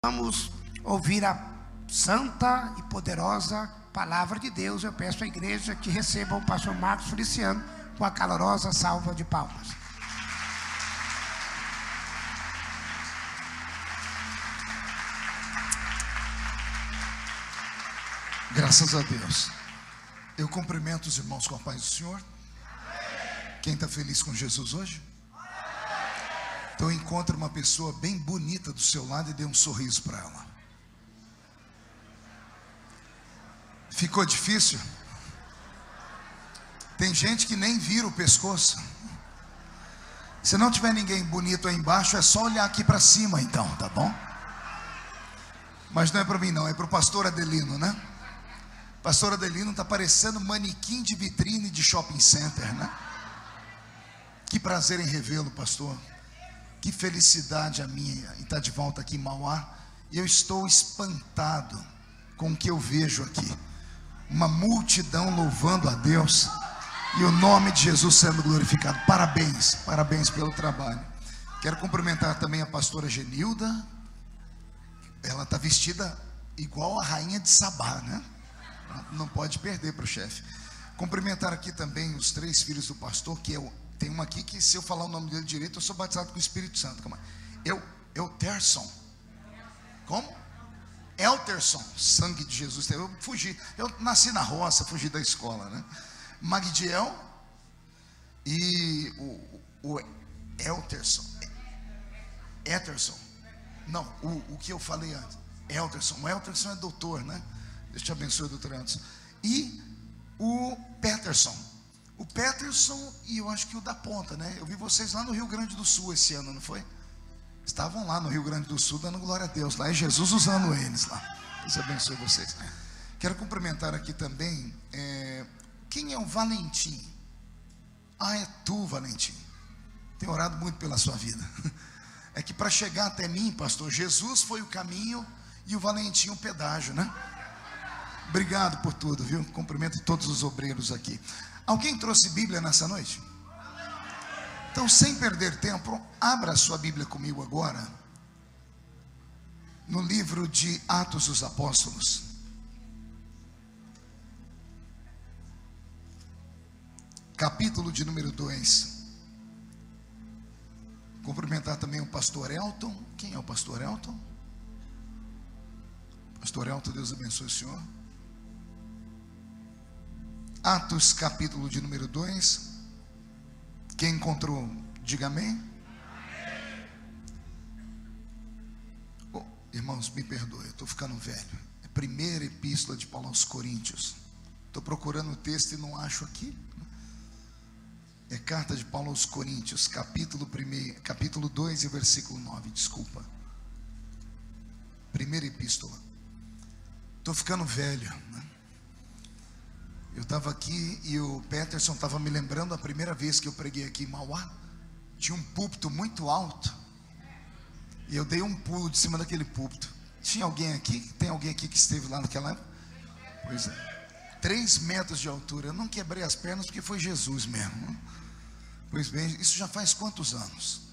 Vamos ouvir a santa e poderosa palavra de Deus. Eu peço à igreja que receba o pastor Marcos Feliciano com a calorosa salva de palmas. Graças a Deus. Eu cumprimento os irmãos com a paz do Senhor. Quem está feliz com Jesus hoje? Então encontre uma pessoa bem bonita do seu lado e dê um sorriso para ela. Ficou difícil? Tem gente que nem vira o pescoço. Se não tiver ninguém bonito aí embaixo, é só olhar aqui para cima então, tá bom? Mas não é para mim não, é para o pastor Adelino, né? Pastor Adelino está parecendo manequim de vitrine de shopping center, né? Que prazer em revê-lo, pastor. Que felicidade a minha em estar de volta aqui em Mauá. Eu estou espantado com o que eu vejo aqui. Uma multidão louvando a Deus e o nome de Jesus sendo glorificado. Parabéns, parabéns pelo trabalho. Quero cumprimentar também a pastora Genilda. Ela está vestida igual a rainha de Sabá, né? Não pode perder para o chefe. Cumprimentar aqui também os 3 filhos do pastor, que tem uma aqui que, se eu falar o nome dele direito, eu sou batizado com o Espírito Santo. Elterson. Como? Elterson, sangue de Jesus. Eu fugi, eu nasci na roça, fugi da escola, né? Magdiel e o Elterson. Não, o que eu falei antes. Elterson. O Elterson é doutor, né? Deus te abençoe, doutor Anderson. E o Peterson. O Peterson e eu acho que o da Ponta, né? Eu vi vocês lá no Rio Grande do Sul esse ano, não foi? Estavam lá no Rio Grande do Sul dando glória a Deus. Lá é Jesus usando eles lá. Deus abençoe vocês. Quero cumprimentar aqui também. Quem é o Valentim? Ah, é tu, Valentim. Tenho orado muito pela sua vida. É que para chegar até mim, pastor, Jesus foi o caminho e o Valentim o pedágio, né? Obrigado por tudo, viu? Cumprimento todos os obreiros aqui. Alguém trouxe Bíblia nessa noite? Então, sem perder tempo, abra a sua Bíblia comigo agora, no livro de Atos dos Apóstolos. Capítulo de número 2. Cumprimentar também o pastor Elton. Quem é o pastor Elton? Pastor Elton, Deus abençoe o senhor. Atos, capítulo de número 2. Quem encontrou, diga amém. Oh, irmãos, me perdoe, eu estou ficando velho. É a primeira epístola de Paulo aos Coríntios. Estou procurando o texto e não acho aqui. É carta de Paulo aos Coríntios, capítulo 2 e versículo 9, desculpa. Primeira epístola. Estou ficando velho, né? Eu estava aqui e o Peterson estava me lembrando a primeira vez que eu preguei aqui em Mauá. Tinha um púlpito muito alto e eu dei um pulo de cima daquele púlpito. Tinha alguém aqui? Tem alguém aqui que esteve lá naquela época? Pois é, 3 metros de altura. Eu não quebrei as pernas porque foi Jesus mesmo. Pois bem, isso já faz quantos anos?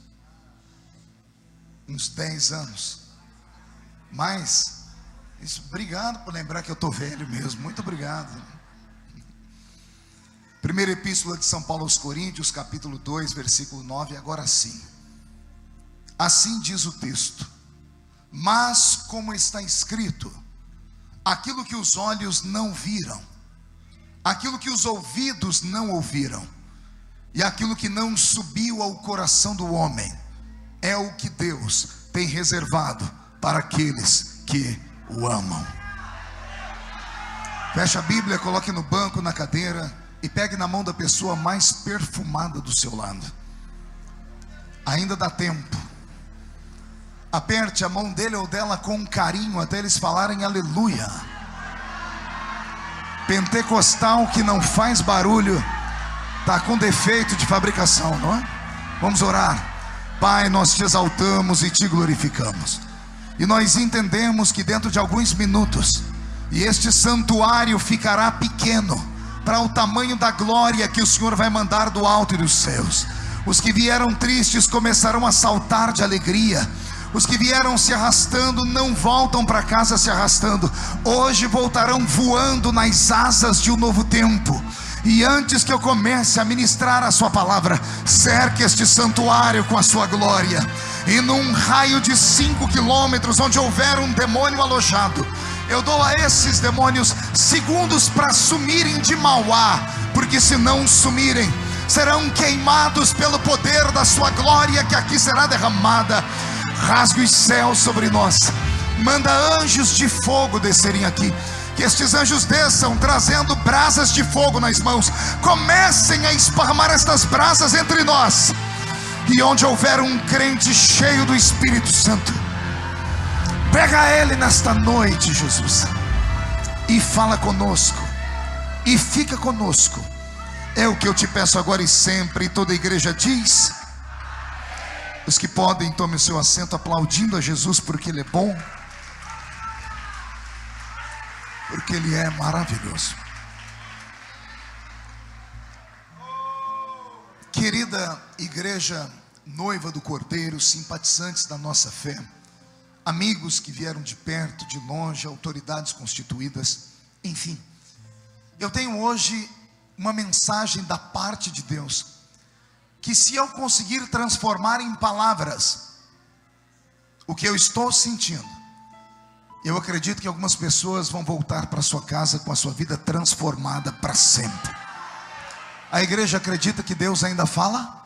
Uns 10 anos. Mas isso, obrigado por lembrar que eu estou velho mesmo. Muito obrigado. Primeira epístola de São Paulo aos Coríntios, capítulo 2, versículo 9. Agora sim. Assim diz o texto: mas como está escrito, aquilo que os olhos não viram, aquilo que os ouvidos não ouviram, e aquilo que não subiu ao coração do homem, é o que Deus tem reservado para aqueles que o amam. Feche a Bíblia, coloque no banco, na cadeira, e pegue na mão da pessoa mais perfumada do seu lado. Ainda dá tempo. Aperte a mão dele ou dela com carinho até eles falarem aleluia. Pentecostal que não faz barulho está com defeito de fabricação, não é? Vamos orar. Pai, nós te exaltamos e te glorificamos, e nós entendemos que dentro de alguns minutos, e este santuário ficará pequeno para o tamanho da glória que o Senhor vai mandar do alto e dos céus. Os que vieram tristes começarão a saltar de alegria. Os que vieram se arrastando não voltam para casa se arrastando. Hoje voltarão voando nas asas de um novo tempo. E antes que eu comece a ministrar a sua palavra, cerque este santuário com a sua glória. E num raio de 5 quilômetros, onde houver um demônio alojado, eu dou a esses demônios segundos para sumirem de Mauá, porque se não sumirem, serão queimados pelo poder da sua glória que aqui será derramada. Rasgue os céus sobre nós, manda anjos de fogo descerem aqui. Que estes anjos desçam trazendo brasas de fogo nas mãos. Comecem a esparramar estas brasas entre nós. E onde houver um crente cheio do Espírito Santo, pega ele nesta noite, Jesus, e fala conosco, e fica conosco. É o que eu te peço agora e sempre. E toda a igreja diz. Os que podem, tomem o seu assento, aplaudindo a Jesus, porque Ele é bom, porque Ele é maravilhoso. Querida igreja noiva do Cordeiro, simpatizantes da nossa fé, amigos que vieram de perto, de longe, autoridades constituídas, enfim, eu tenho hoje uma mensagem da parte de Deus, que se eu conseguir transformar em palavras o que eu estou sentindo, eu acredito que algumas pessoas vão voltar para sua casa com a sua vida transformada para sempre. A igreja acredita que Deus ainda fala?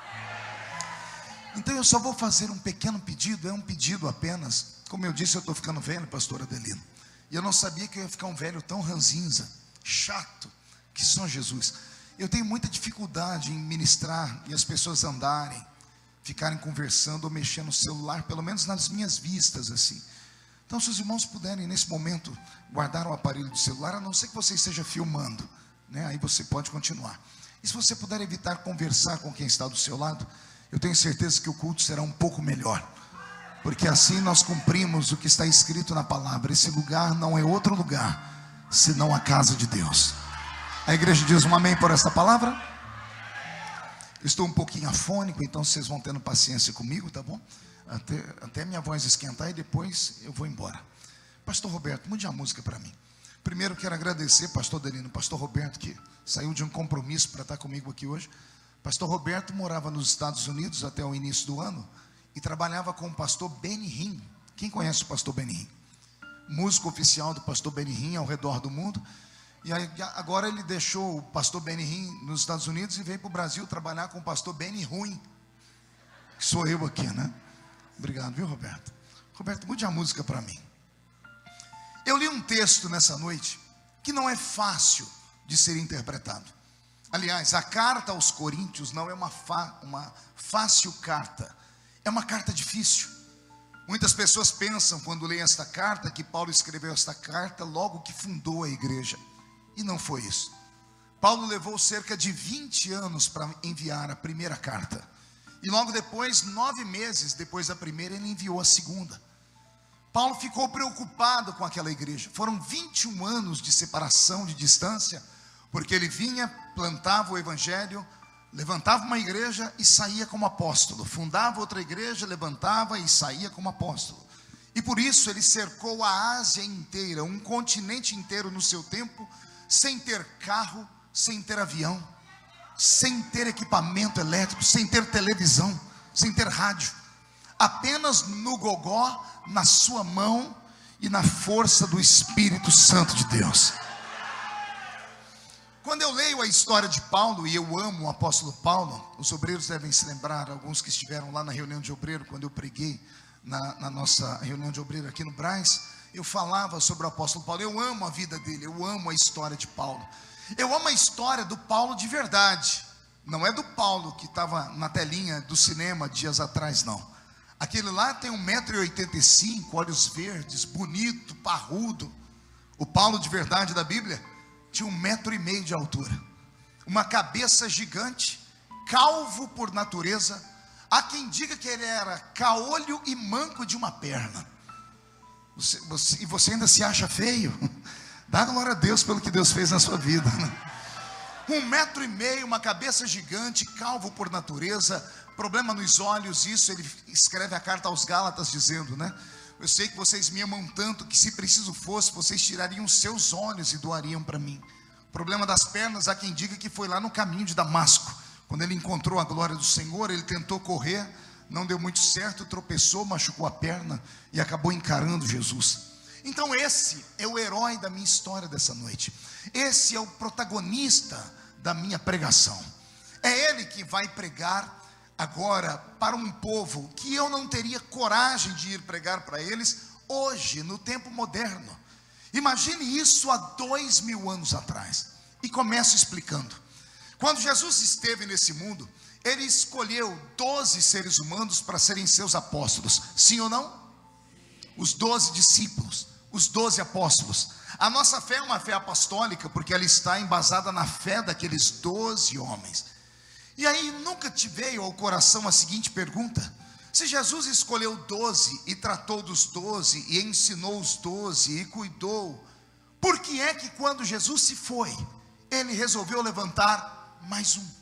Então eu só vou fazer um pequeno pedido, é um pedido apenas. Como eu disse, eu estou ficando velho, pastor Adelino, e eu não sabia que eu ia ficar um velho tão ranzinza, chato, que só Jesus. Eu tenho muita dificuldade em ministrar e as pessoas andarem, ficarem conversando ou mexendo no celular, pelo menos nas minhas vistas assim. Então, se os irmãos puderem nesse momento guardar o aparelho do celular, a não ser que você esteja filmando, né? Aí você pode continuar. E se você puder evitar conversar com quem está do seu lado, eu tenho certeza que o culto será um pouco melhor, porque assim nós cumprimos o que está escrito na palavra. Esse lugar não é outro lugar senão a casa de Deus. A igreja diz um amém por esta palavra? Estou um pouquinho afônico, então vocês vão tendo paciência comigo, tá bom? Até minha voz esquentar e depois eu vou embora. Pastor Roberto, mude a música para mim. Primeiro quero agradecer pastor Adelino, pastor Roberto, que saiu de um compromisso para estar comigo aqui hoje. Pastor Roberto morava nos Estados Unidos até o início do ano e trabalhava com o pastor Benny Hinn. Quem conhece o pastor Benny Hinn? Músico oficial do pastor Benny Hinn ao redor do mundo. E aí, agora ele deixou o pastor Benny Hinn nos Estados Unidos e veio para o Brasil trabalhar com o pastor Benny Ruim, que sou eu aqui, né? Obrigado, viu, Roberto? Roberto, mude a música para mim. Eu li um texto nessa noite que não é fácil de ser interpretado. Aliás, a carta aos Coríntios não é uma fácil carta, é uma carta difícil. Muitas pessoas pensam, quando leem esta carta, que Paulo escreveu esta carta logo que fundou a igreja. E não foi isso. Paulo levou cerca de 20 anos para enviar a primeira carta. E logo depois, 9 meses depois da primeira, ele enviou a segunda. Paulo ficou preocupado com aquela igreja. Foram 21 anos de separação, de distância, porque ele vinha, plantava o evangelho, levantava uma igreja e saía como apóstolo. Fundava outra igreja, levantava e saía como apóstolo. E por isso ele cercou a Ásia inteira, um continente inteiro no seu tempo, sem ter carro, sem ter avião, sem ter equipamento elétrico, sem ter televisão, sem ter rádio, apenas no gogó, na sua mão e na força do Espírito Santo de Deus. Quando eu leio a história de Paulo, e eu amo o apóstolo Paulo, os obreiros devem se lembrar, alguns que estiveram lá na reunião de obreiro, quando eu preguei na nossa reunião de obreiro aqui no Brás, eu falava sobre o apóstolo Paulo. Eu amo a vida dele, eu amo a história de Paulo. Eu amo a história do Paulo de verdade. Não é do Paulo que estava na telinha do cinema dias atrás, não. Aquele lá tem 1,85 m, olhos verdes, bonito, parrudo. O Paulo de verdade da Bíblia tinha 1,5 m de altura, uma cabeça gigante, calvo por natureza. Há quem diga que ele era caolho e manco de uma perna. E você ainda se acha feio? Dá glória a Deus pelo que Deus fez na sua vida, né? 1,5 m, uma cabeça gigante, calvo por natureza, problema nos olhos, isso ele escreve a carta aos Gálatas dizendo, né? Eu sei que vocês me amam tanto que se preciso fosse, vocês tirariam seus olhos e doariam para mim. O problema das pernas, há quem diga que foi lá no caminho de Damasco. Quando ele encontrou a glória do Senhor, ele tentou correr, não deu muito certo, tropeçou, machucou a perna e acabou encarando Jesus. Então esse é o herói da minha história dessa noite. Esse é o protagonista da minha pregação. É ele que vai pregar agora para um povo que eu não teria coragem de ir pregar para eles hoje, no tempo moderno. Imagine isso há 2000 anos atrás. E começo explicando. Quando Jesus esteve nesse mundo, ele escolheu 12 seres humanos para serem seus apóstolos. Sim ou não? Os 12 discípulos, os 12 apóstolos. A nossa fé é uma fé apostólica, porque ela está embasada na fé daqueles 12 homens. E aí nunca te veio ao coração a seguinte pergunta: se Jesus escolheu 12 e tratou dos 12 e ensinou os 12 e cuidou, por que é que quando Jesus se foi, ele resolveu levantar mais um?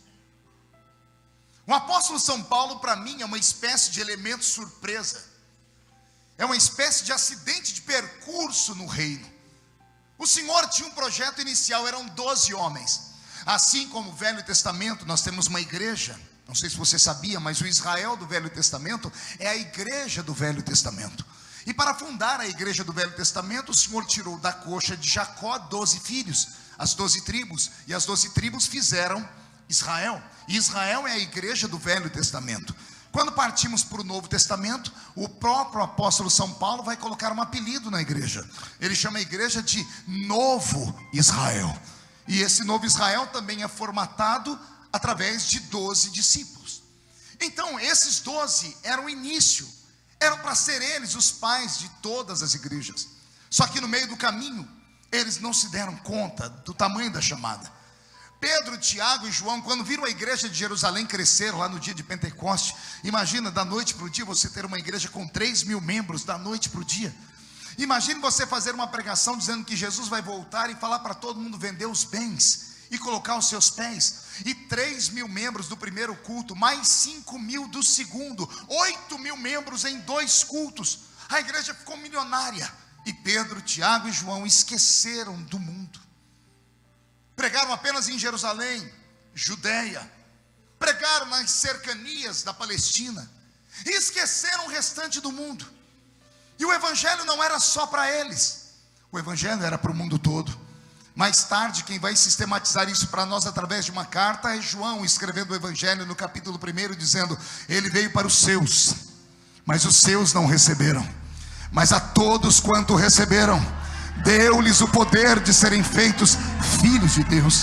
O apóstolo São Paulo para mim é uma espécie de elemento surpresa. É uma espécie de acidente de percurso no reino. O Senhor tinha um projeto inicial, eram 12 homens. Assim como o Velho Testamento, nós temos uma igreja, não sei se você sabia, mas o Israel do Velho Testamento é a igreja do Velho Testamento. E para fundar a igreja do Velho Testamento, o Senhor tirou da coxa de Jacó 12 filhos, as 12 tribos, e as 12 tribos fizeram Israel. E Israel é a igreja do Velho Testamento. Quando partimos para o Novo Testamento, o próprio apóstolo São Paulo vai colocar um apelido na igreja. Ele chama a igreja de Novo Israel. E esse Novo Israel também é formatado através de 12 discípulos. Então esses 12 eram o início, eram para ser eles os pais de todas as igrejas. Só que no meio do caminho, eles não se deram conta do tamanho da chamada. Pedro, Tiago e João, quando viram a igreja de Jerusalém crescer lá no dia de Pentecoste, imagina, da noite para o dia, você ter uma igreja com 3.000 membros, da noite para o dia. Imagine você fazer uma pregação dizendo que Jesus vai voltar e falar para todo mundo vender os bens e colocar os seus pés. E 3.000 membros do primeiro culto, mais 5.000 do segundo, 8.000 membros em 2 cultos. A igreja ficou milionária. E Pedro, Tiago e João esqueceram do mundo. Pregaram apenas em Jerusalém, Judeia. Pregaram nas cercanias da Palestina. E esqueceram o restante do mundo. E o evangelho não era só para eles. O evangelho era para o mundo todo. Mais tarde, quem vai sistematizar isso para nós através de uma carta é João, escrevendo o evangelho no capítulo 1, dizendo: ele veio para os seus, mas os seus não receberam. Mas a todos quanto receberam, deu-lhes o poder de serem feitos filhos de Deus.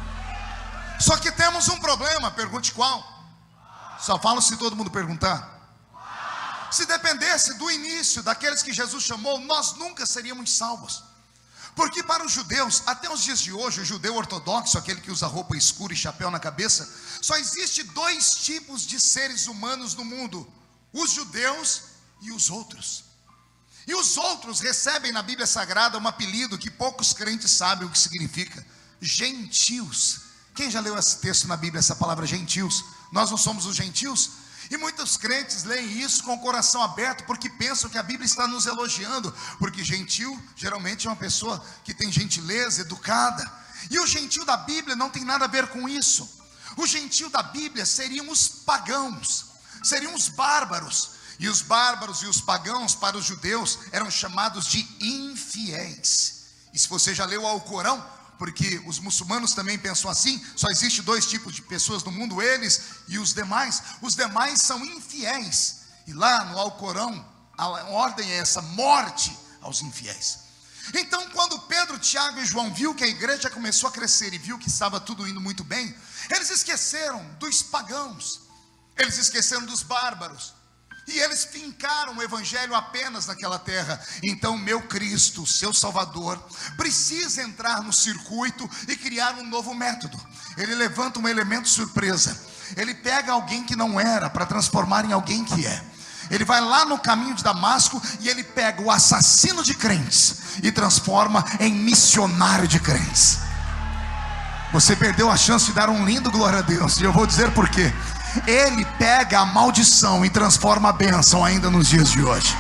Só que temos um problema, pergunte qual? Só falo se todo mundo perguntar. Se dependesse do início, daqueles que Jesus chamou, nós nunca seríamos salvos. Porque para os judeus, até os dias de hoje, o judeu ortodoxo, aquele que usa roupa escura e chapéu na cabeça, só existe 2 tipos de seres humanos no mundo: os judeus e os outros. E os outros recebem na Bíblia Sagrada um apelido que poucos crentes sabem o que significa: gentios. Quem já leu esse texto na Bíblia, essa palavra gentios? Nós não somos os gentios? E muitos crentes leem isso com o coração aberto, porque pensam que a Bíblia está nos elogiando, porque gentil geralmente é uma pessoa que tem gentileza, educada. E o gentil da Bíblia não tem nada a ver com isso. O gentil da Bíblia seriam os pagãos, seriam os bárbaros. E os bárbaros e os pagãos para os judeus eram chamados de infiéis. E se você já leu o Alcorão, porque os muçulmanos também pensam assim, só existe 2 tipos de pessoas no mundo, eles e os demais. Os demais são infiéis. E lá no Alcorão, a ordem é essa: morte aos infiéis. Então quando Pedro, Tiago e João viu que a igreja começou a crescer e viu que estava tudo indo muito bem, eles esqueceram dos pagãos, eles esqueceram dos bárbaros, e eles fincaram o evangelho apenas naquela terra. Então meu Cristo, seu Salvador, precisa entrar no circuito e criar um novo método. Ele levanta um elemento surpresa. Ele pega alguém que não era para transformar em alguém que é. Ele vai lá no caminho de Damasco e ele pega o assassino de crentes e transforma em missionário de crentes. Você perdeu a chance de dar um lindo glória a Deus, e eu vou dizer por quê. Ele pega a maldição e transforma a bênção ainda nos dias de hoje.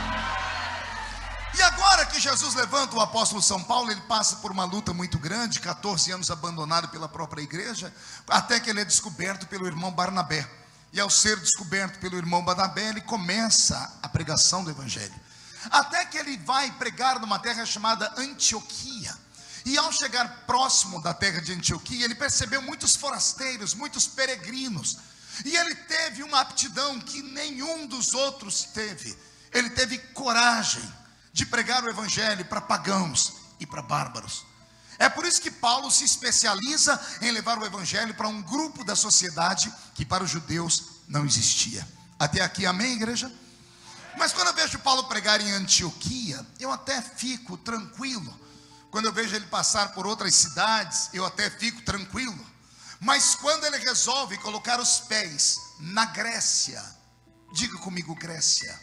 E agora que Jesus levanta o apóstolo São Paulo, ele passa por uma luta muito grande, 14 anos abandonado pela própria igreja, até que ele é descoberto pelo irmão Barnabé. E ao ser descoberto pelo irmão Barnabé, ele começa a pregação do evangelho. Até que ele vai pregar numa terra chamada Antioquia. E ao chegar próximo da terra de Antioquia, ele percebeu muitos forasteiros, muitos peregrinos. E ele teve uma aptidão que nenhum dos outros teve. Ele teve coragem de pregar o evangelho para pagãos e para bárbaros. É por isso que Paulo se especializa em levar o evangelho para um grupo da sociedade que para os judeus não existia. Até aqui, amém, igreja? Mas quando eu vejo Paulo pregar em Antioquia, eu até fico tranquilo. Quando eu vejo ele passar por outras cidades, eu até fico tranquilo. Mas quando ele resolve colocar os pés na Grécia, diga comigo, Grécia.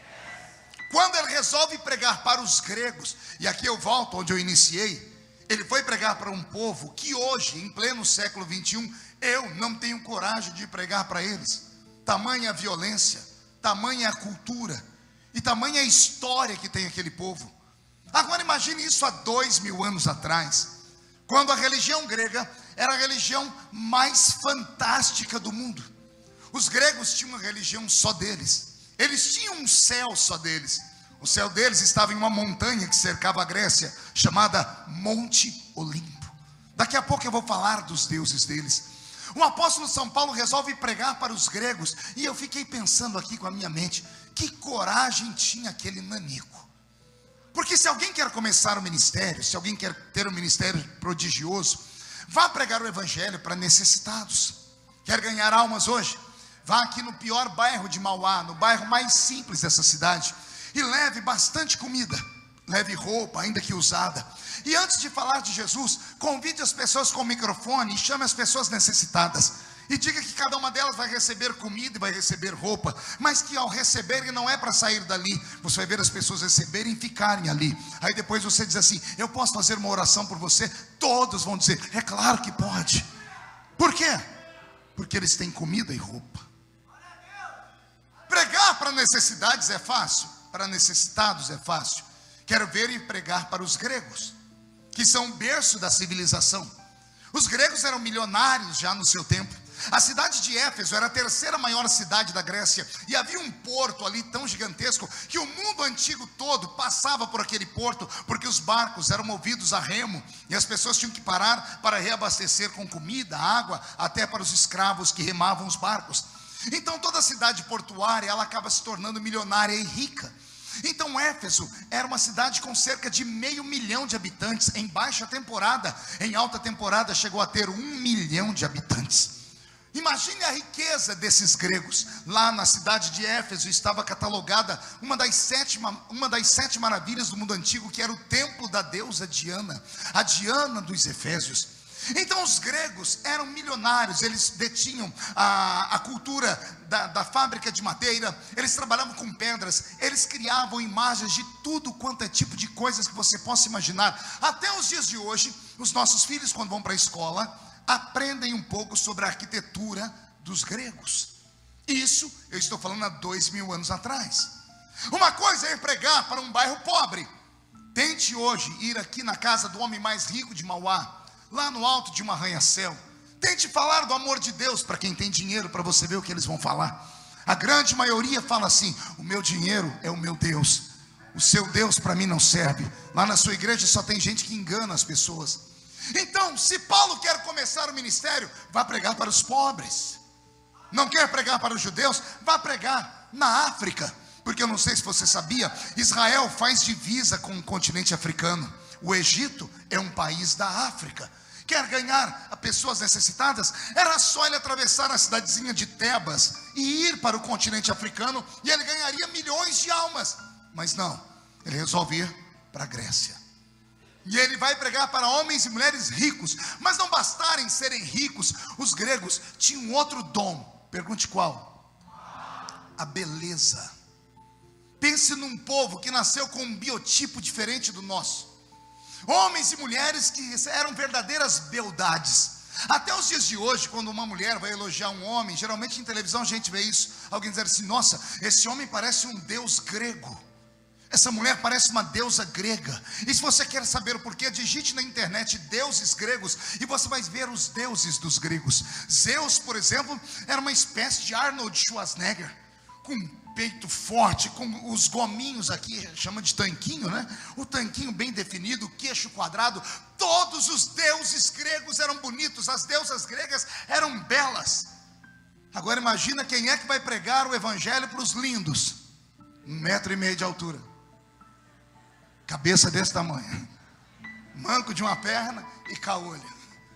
Quando ele resolve pregar para os gregos, e aqui eu volto onde eu iniciei, ele foi pregar para um povo que hoje, em pleno século 21, eu não tenho coragem de pregar para eles. Tamanha a violência, tamanha a cultura, e tamanha a história que tem aquele povo. Agora imagine isso há 2000 anos atrás, quando a religião grega era a religião mais fantástica do mundo. Os gregos tinham uma religião só deles. Eles tinham um céu só deles. O céu deles estava em uma montanha que cercava a Grécia, chamada Monte Olimpo. Daqui a pouco eu vou falar dos deuses deles. O apóstolo São Paulo resolve pregar para os gregos. E eu fiquei pensando aqui com a minha mente, que coragem tinha aquele nanico. Porque se alguém quer começar o ministério, se alguém quer ter um ministério prodigioso, vá pregar o evangelho para necessitados. Quer ganhar almas hoje? Vá aqui no pior bairro de Mauá, no bairro mais simples dessa cidade, e leve bastante comida, leve roupa, ainda que usada. E antes de falar de Jesus, convide as pessoas com o microfone e chame as pessoas necessitadas. E diga que cada uma delas vai receber comida e vai receber roupa, mas que ao receberem não é para sair dali. Você vai ver as pessoas receberem e ficarem ali. Aí depois você diz assim: eu posso fazer uma oração por você? Todos vão dizer: é claro que pode. Por quê? Porque eles têm comida e roupa. Pregar para necessidades é fácil, para necessitados é fácil. Quero ver e pregar para os gregos, que são o berço da civilização. Os gregos eram milionários já no seu tempo. A cidade de Éfeso era a terceira maior cidade da Grécia, e havia um porto ali tão gigantesco que o mundo antigo todo passava por aquele porto, porque os barcos eram movidos a remo, e as pessoas tinham que parar para reabastecer com comida, água, até para os escravos que remavam os barcos. Então toda a cidade portuária, ela acaba se tornando milionária e rica. Então Éfeso era uma cidade com cerca de 500 mil de habitantes em baixa temporada. Em alta temporada chegou a ter 1 milhão de habitantes. Imagine a riqueza desses gregos. Lá na cidade de Éfeso estava catalogada uma das sete maravilhas do mundo antigo, que era o templo da deusa Diana, a Diana dos Efésios. Então os gregos eram milionários, eles detinham a cultura da fábrica de madeira, eles trabalhavam com pedras, eles criavam imagens de tudo quanto é tipo de coisas que você possa imaginar. Até os dias de hoje, os nossos filhos, quando vão para a escola, aprendem um pouco sobre a arquitetura dos gregos. Isso eu estou falando há 2000 anos atrás. Uma coisa é ir pregar para um bairro pobre. Tente hoje ir aqui na casa do homem mais rico de Mauá, lá no alto de um arranha-céu. Tente falar do amor de Deus para quem tem dinheiro, para você ver o que eles vão falar. A grande maioria fala assim: o meu dinheiro é o meu Deus, o seu Deus para mim não serve. Lá na sua igreja só tem gente que engana as pessoas. Então, se Paulo quer começar o ministério, vá pregar para os pobres. Não quer pregar para os judeus? Vá pregar na África. Porque eu não sei se você sabia, Israel faz divisa com o continente africano. O Egito é um país da África. Quer ganhar a pessoas necessitadas? Era só ele atravessar a cidadezinha de Tebas e ir para o continente africano, e ele ganharia milhões de almas. Mas não, ele resolve ir para a Grécia. E ele vai pregar para homens e mulheres ricos. Mas não bastarem serem ricos, os gregos tinham outro dom. Pergunte qual? A beleza. Pense num povo que nasceu com um biotipo diferente do nosso. Homens e mulheres que eram verdadeiras beldades. Até os dias de hoje, quando uma mulher vai elogiar um homem, geralmente em televisão a gente vê isso, alguém dizer assim: nossa, esse homem parece um deus grego, essa mulher parece uma deusa grega. E se você quer saber o porquê, digite na internet deuses gregos e você vai ver os deuses dos gregos. Zeus, por exemplo, era uma espécie de Arnold Schwarzenegger, com peito forte, com os gominhos aqui, chama de tanquinho, né? O tanquinho bem definido, o queixo quadrado. Todos os deuses gregos eram bonitos, as deusas gregas eram belas. Agora imagina quem é que vai pregar o evangelho para os lindos, 1,5 metro de altura, cabeça desse tamanho, manco de uma perna e caolho.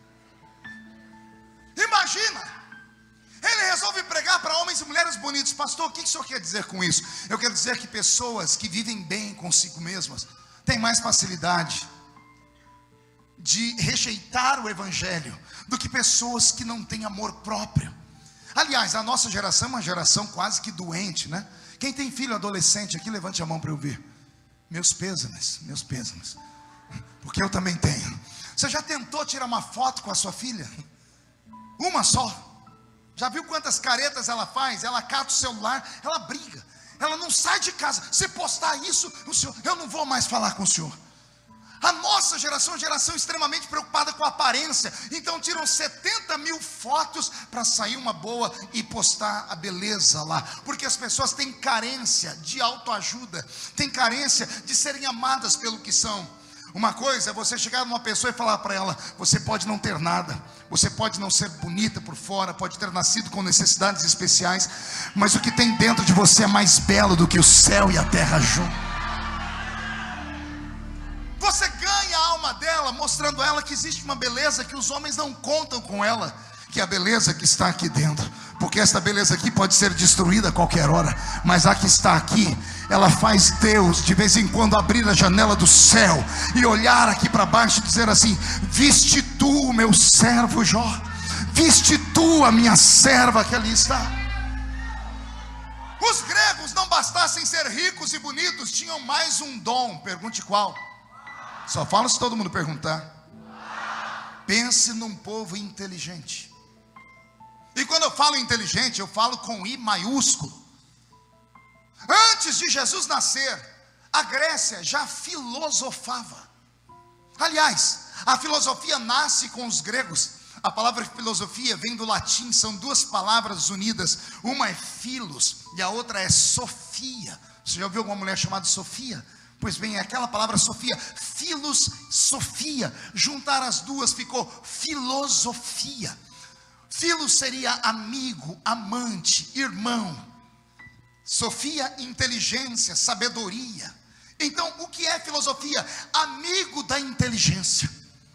Imagina! Ele resolve pregar para homens e mulheres bonitos. Pastor, o que o senhor quer dizer com isso? Eu quero dizer que pessoas que vivem bem consigo mesmas têm mais facilidade de rejeitar o evangelho do que pessoas que não têm amor próprio. Aliás, a nossa geração é uma geração quase que doente, né? Quem tem filho adolescente aqui, levante a mão para eu ver. Meus pêsames, porque eu também tenho. Você já tentou tirar uma foto com a sua filha? Uma só? Já viu quantas caretas ela faz? Ela cata o celular, ela briga, ela não sai de casa. Se postar isso, o senhor, eu não vou mais falar com o senhor. A nossa geração é uma geração extremamente preocupada com a aparência. Então tiram 70 mil fotos para sair uma boa e postar a beleza lá. Porque as pessoas têm carência de autoajuda, têm carência de serem amadas pelo que são. Uma coisa é você chegar numa pessoa e falar para ela: você pode não ter nada, você pode não ser bonita por fora, pode ter nascido com necessidades especiais, mas o que tem dentro de você é mais belo do que o céu e a terra juntos. Você ganha a alma dela, mostrando a ela que existe uma beleza que os homens não contam com ela, que é a beleza que está aqui dentro. Porque esta beleza aqui pode ser destruída a qualquer hora, mas a que está aqui, ela faz Deus de vez em quando abrir a janela do céu e olhar aqui para baixo e dizer assim: viste tu o meu servo Jó, viste tu a minha serva que ali está. Os gregos, não bastassem ser ricos e bonitos, tinham mais um dom. Pergunte qual? Só falo se todo mundo perguntar. Pense num povo inteligente. E quando eu falo inteligente, eu falo com I maiúsculo. Antes de Jesus nascer, a Grécia já filosofava. Aliás, a filosofia nasce com os gregos. A palavra filosofia vem do latim, são duas palavras unidas. Uma é philos e a outra é sofia. Você já ouviu alguma mulher chamada Sofia? Pois bem, é aquela palavra Sofia, philos, Sofia. Juntar as duas ficou filosofia. Philos seria amigo, amante, irmão. Sofia, inteligência, sabedoria. Então, o que é filosofia? Amigo da inteligência.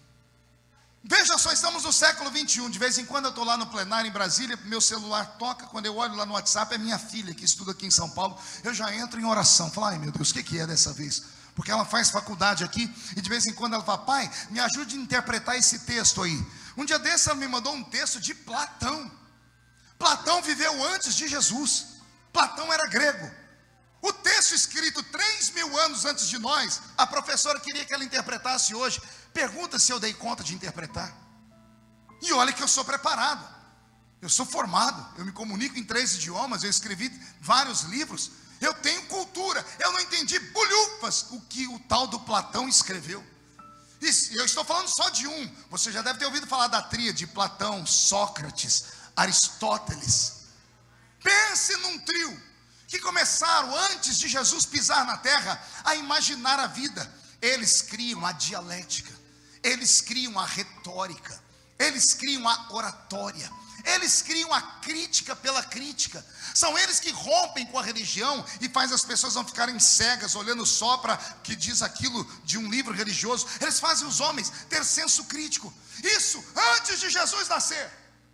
Veja só, estamos no século 21. De vez em quando eu estou lá no plenário em Brasília, meu celular toca. Quando eu olho lá no WhatsApp, é minha filha que estuda aqui em São Paulo. Eu já entro em oração, falo: ai meu Deus, o que é dessa vez? Porque ela faz faculdade aqui, e de vez em quando ela fala: pai, me ajude a interpretar esse texto aí. Um dia desse ela me mandou um texto de Platão. Platão viveu antes de Jesus. Platão era grego. O texto escrito 3.000 anos antes de nós, a professora queria que ela interpretasse hoje. Pergunta se eu dei conta de interpretar. E olha que eu sou preparado, eu sou formado, eu me comunico em 3 idiomas, eu escrevi vários livros, eu tenho cultura. Eu não entendi bolhufas o que o tal do Platão escreveu. E eu estou falando só de um. Você já deve ter ouvido falar da tríade: Platão, Sócrates, Aristóteles. Pense num trio que começaram antes de Jesus pisar na terra a imaginar a vida. Eles criam a dialética, eles criam a retórica, eles criam a oratória, eles criam a crítica pela crítica. São eles que rompem com a religião e fazem as pessoas não ficarem cegas, olhando só para o que diz aquilo de um livro religioso. Eles fazem os homens ter senso crítico. Isso antes de Jesus nascer.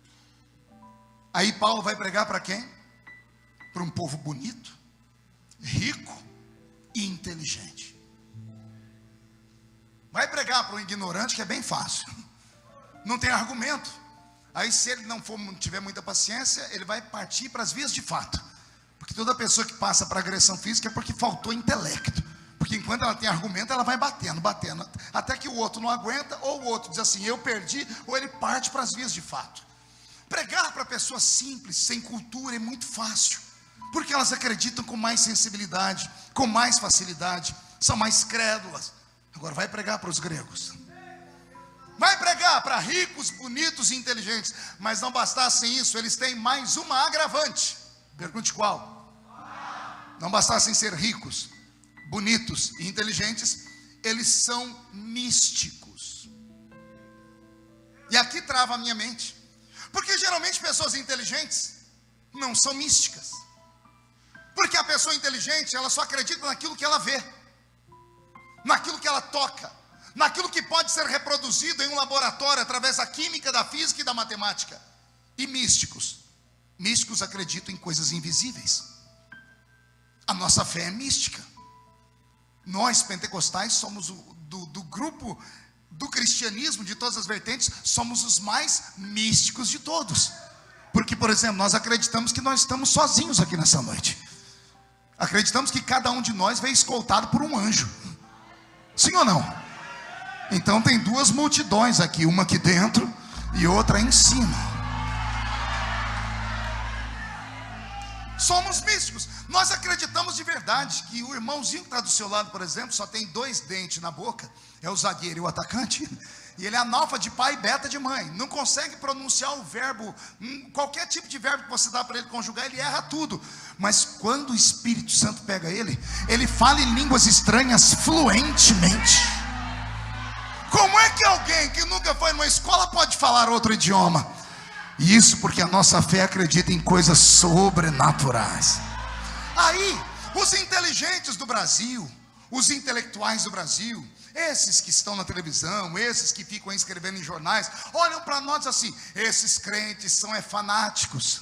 Aí Paulo vai pregar para quem? Para um povo bonito, rico e inteligente. Vai pregar para um ignorante, que é bem fácil, não tem argumento. Aí se ele não tiver muita paciência, ele vai partir para as vias de fato. Porque toda pessoa que passa para agressão física é porque faltou intelecto. Porque enquanto ela tem argumento, ela vai batendo, batendo, até que o outro não aguenta, ou o outro diz assim, eu perdi, ou ele parte para as vias de fato. Pregar para pessoas simples, sem cultura, é muito fácil, porque elas acreditam com mais sensibilidade, com mais facilidade, são mais crédulas. Agora vai pregar para os gregos, vai pregar para ricos, bonitos e inteligentes. Mas não bastassem isso, eles têm mais uma agravante. Pergunte qual? Não bastassem ser ricos, bonitos e inteligentes, eles são místicos. E aqui trava a minha mente, porque geralmente pessoas inteligentes não são místicas. Porque a pessoa inteligente, ela só acredita naquilo que ela vê, naquilo que ela toca, naquilo que pode ser reproduzido em um laboratório através da química, da física e da matemática. E místicos acreditam em coisas invisíveis. A nossa fé é mística. Nós pentecostais somos do grupo do cristianismo, de todas as vertentes, somos os mais místicos de todos. Porque, por exemplo, nós acreditamos que nós estamos sozinhos aqui nessa noite. Acreditamos que cada um de nós veio escoltado por um anjo. Sim ou não? Então tem duas multidões aqui, uma aqui dentro e outra em cima. Somos místicos. Nós acreditamos de verdade que o irmãozinho que está do seu lado, por exemplo, só tem 2 dentes na boca, é o zagueiro e o atacante, e ele é analfa de pai e beta de mãe, não consegue pronunciar o verbo, qualquer tipo de verbo que você dá para ele conjugar, ele erra tudo. Mas quando o Espírito Santo pega ele, ele fala em línguas estranhas fluentemente. Como é que alguém que nunca foi numa escola pode falar outro idioma? Isso porque a nossa fé acredita em coisas sobrenaturais. Aí, os inteligentes do Brasil, os intelectuais do Brasil, esses que estão na televisão, esses que ficam escrevendo em jornais, olham para nós assim, esses crentes são fanáticos.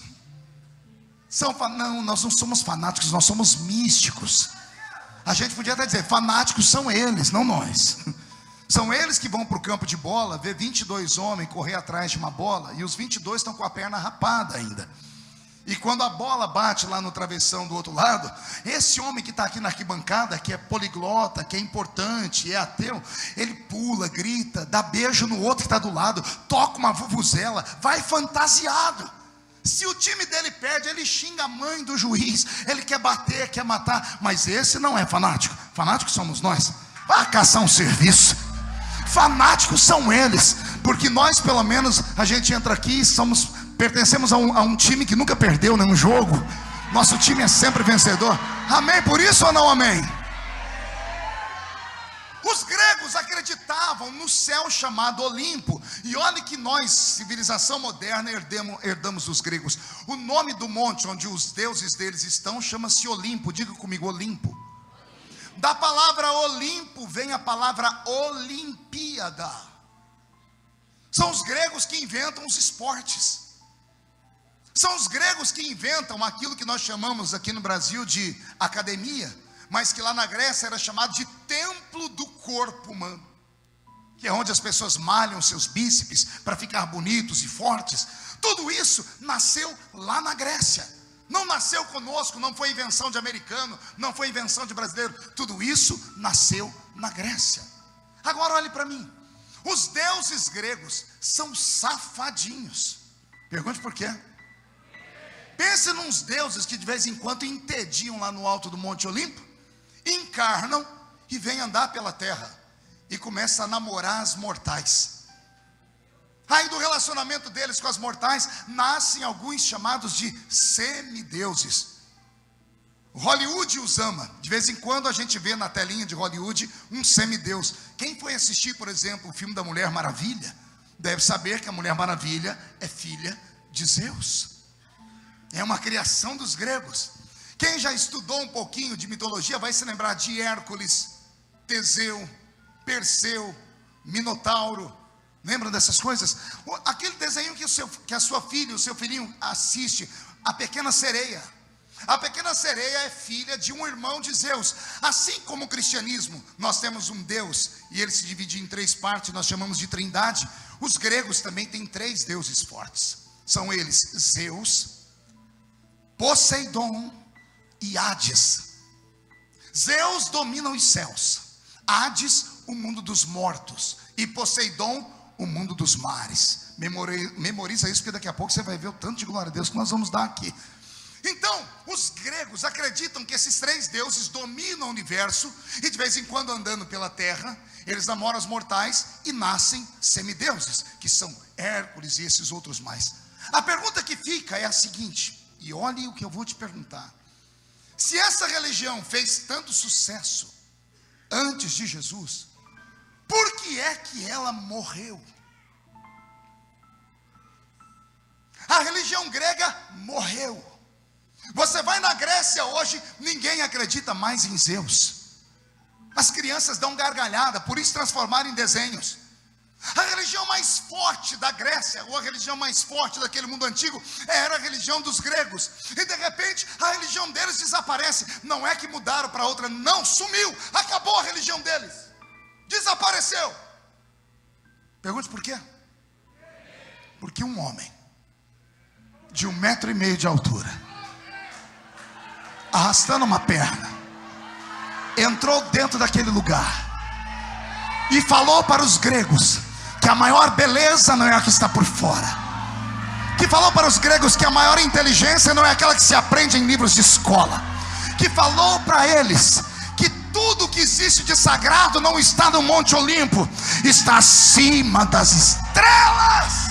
Não, nós não somos fanáticos, nós somos místicos. A gente podia até dizer, fanáticos são eles, não nós. São eles que vão para o campo de bola, ver 22 homens correr atrás de uma bola, e os 22 estão com a perna rapada ainda. E quando a bola bate lá no travessão do outro lado, esse homem que está aqui na arquibancada, que é poliglota, que é importante, é ateu, ele pula, grita, dá beijo no outro que está do lado, toca uma vuvuzela, vai fantasiado. Se o time dele perde, ele xinga a mãe do juiz, ele quer bater, quer matar. Mas esse não é fanático. Fanáticos somos nós. Vai caçar um serviço. Fanáticos são eles, porque nós pelo menos, a gente entra aqui e pertencemos a um time que nunca perdeu nenhum jogo. Nosso time é sempre vencedor. Amém por isso ou não amém? Os gregos acreditavam no céu chamado Olimpo. E olha que nós, civilização moderna, herdamos dos gregos. O nome do monte onde os deuses deles estão chama-se Olimpo. Diga comigo, Olimpo. Da palavra Olimpo vem a palavra Olimpíada. São os gregos que inventam os esportes. São os gregos que inventam aquilo que nós chamamos aqui no Brasil de academia, mas que lá na Grécia era chamado de templo do corpo humano, que é onde as pessoas malham seus bíceps para ficar bonitos e fortes. Tudo isso nasceu lá na Grécia. Não nasceu conosco, não foi invenção de americano, não foi invenção de brasileiro. Tudo isso nasceu na Grécia. Agora olhe para mim. Os deuses gregos são safadinhos. Pergunte por quê? Pense nos deuses que de vez em quando entediam lá no alto do Monte Olimpo, encarnam e vêm andar pela terra e começam a namorar as mortais. Aí do relacionamento deles com as mortais nascem alguns chamados de semideuses. Hollywood os ama. De vez em quando a gente vê na telinha de Hollywood um semideus. Quem foi assistir, por exemplo, o filme da Mulher Maravilha, deve saber que a Mulher Maravilha é filha de Zeus. É uma criação dos gregos. Quem já estudou um pouquinho de mitologia vai se lembrar de Hércules, Teseu, Perseu, Minotauro. Lembram dessas coisas? Aquele desenho que a sua filha, o seu filhinho assiste, a Pequena Sereia. A Pequena Sereia é filha de um irmão de Zeus. Assim como o cristianismo, nós temos um Deus, e ele se divide em 3 partes, nós chamamos de trindade. Os gregos também têm 3 deuses fortes. São eles Zeus, Poseidon e Hades. Zeus domina os céus, Hades o mundo dos mortos e Poseidon o mundo dos mares. Memoriza isso, porque daqui a pouco você vai ver o tanto de glória a Deus que nós vamos dar aqui. Então, os gregos acreditam que esses três deuses dominam o universo, e de vez em quando, andando pela terra, eles namoram os mortais e nascem semideuses, que são Hércules e esses outros mais. A pergunta que fica é a seguinte, e olhe o que eu vou te perguntar: se essa religião fez tanto sucesso antes de Jesus, por que é que ela morreu? A religião grega morreu. Você vai na Grécia hoje, ninguém acredita mais em Zeus. As crianças dão gargalhada, por isso transformaram em desenhos. A religião mais forte da Grécia, ou a religião mais forte daquele mundo antigo, era a religião dos gregos. E de repente, a religião deles desaparece. Não é que mudaram para outra, não, sumiu, acabou a religião deles, desapareceu. Pergunte por quê? Porque um homem de 1,5 metro de altura, arrastando uma perna, entrou dentro daquele lugar e falou para os gregos que a maior beleza não é a que está por fora, que falou para os gregos que a maior inteligência não é aquela que se aprende em livros de escola, que falou para eles que tudo que existe de sagrado não está no Monte Olimpo, está acima das estrelas.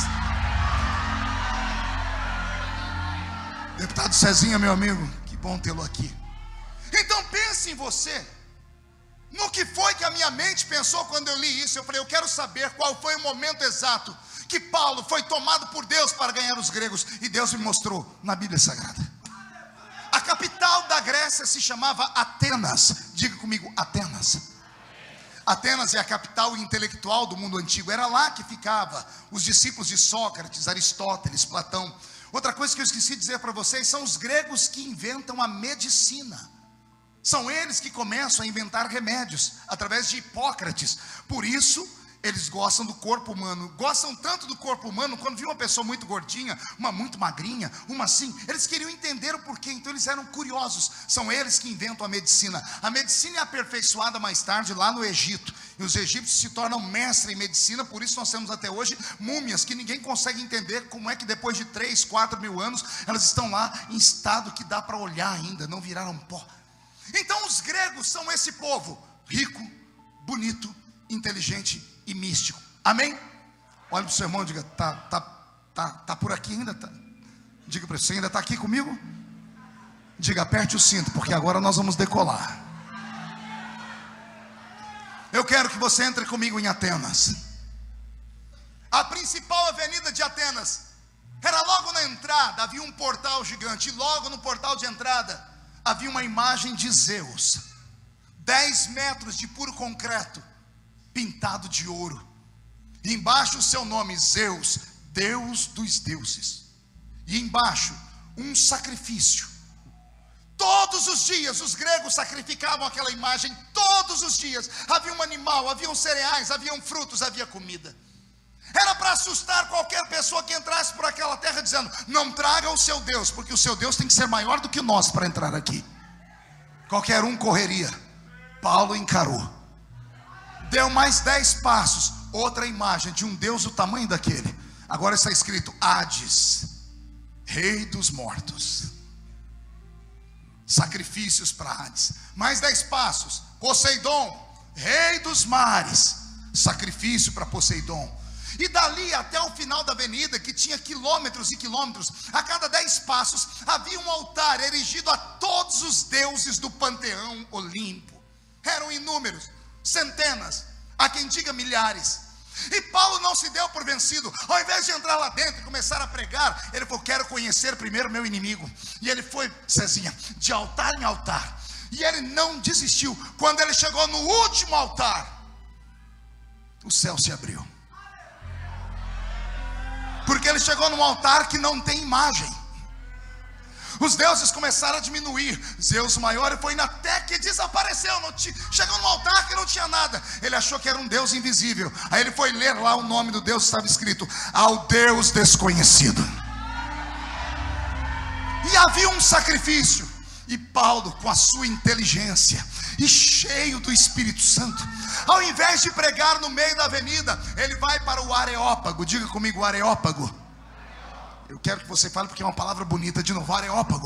Deputado Cezinha, meu amigo, que bom tê-lo aqui. Então pense em você, no que foi que a minha mente pensou quando eu li isso. Eu falei, eu quero saber qual foi o momento exato que Paulo foi tomado por Deus para ganhar os gregos. E Deus me mostrou na Bíblia Sagrada. A capital da Grécia se chamava Atenas. Diga comigo, Atenas. Atenas é a capital intelectual do mundo antigo. Era lá que ficava os discípulos de Sócrates, Aristóteles, Platão. Outra coisa que eu esqueci de dizer para vocês, são os gregos que inventam a medicina. São eles que começam a inventar remédios, através de Hipócrates. Por isso, eles gostam do corpo humano. Gostam tanto do corpo humano, quando viam uma pessoa muito gordinha, uma muito magrinha, uma assim, eles queriam entender o porquê, então eles eram curiosos. São eles que inventam a medicina. A medicina é aperfeiçoada mais tarde lá no Egito. E os egípcios se tornam mestres em medicina, por isso nós temos até hoje múmias que ninguém consegue entender como é que depois de 3, 4 mil anos, elas estão lá em estado que dá para olhar ainda, não viraram pó. Então os gregos são esse povo rico, bonito, inteligente e místico. Amém? Olha para o seu irmão e diga, tá por aqui ainda? Tá? Diga para você, ainda está aqui comigo? Diga, aperte o cinto, porque agora nós vamos decolar. Eu quero que você entre comigo em Atenas. A principal avenida de Atenas era logo na entrada, havia um portal gigante, e logo no portal de entrada havia uma imagem de Zeus, 10 metros de puro concreto, pintado de ouro, e embaixo o seu nome, Zeus, Deus dos deuses, e embaixo um sacrifício. Todos os dias os gregos sacrificavam aquela imagem, todos os dias, havia um animal, haviam cereais, haviam frutos, havia comida. Era para assustar qualquer pessoa que entrasse por aquela terra, dizendo, não traga o seu Deus, porque o seu Deus tem que ser maior do que nós para entrar aqui. Qualquer um correria. Paulo encarou, deu mais 10 passos, outra imagem de um Deus do tamanho daquele. Agora está escrito, Hades, rei dos mortos. Sacrifícios para Hades. Mais 10 passos, Poseidon, rei dos mares. Sacrifício para Poseidon. E dali até o final da avenida, que tinha quilômetros e quilômetros, a cada 10 passos havia um altar erigido a todos os deuses do panteão Olimpo. Eram inúmeros, centenas, há quem diga milhares. E Paulo não se deu por vencido. Ao invés de entrar lá dentro e começar a pregar, ele falou, quero conhecer primeiro meu inimigo. E ele foi, Cezinha, de altar em altar, e ele não desistiu. Quando ele chegou no último altar, o céu se abriu, porque ele chegou num altar que não tem imagem. Os deuses começaram a diminuir. Zeus maior foi indo até que desapareceu. Chegou num altar que não tinha nada. Ele achou que era um Deus invisível. Aí ele foi ler lá o nome do Deus, estava escrito, ao Deus desconhecido. E havia um sacrifício. E Paulo, com a sua inteligência e cheio do Espírito Santo, ao invés de pregar no meio da avenida, ele vai para o Areópago. Diga comigo, Areópago. Eu quero que você fale porque é uma palavra bonita de novo, Areópago.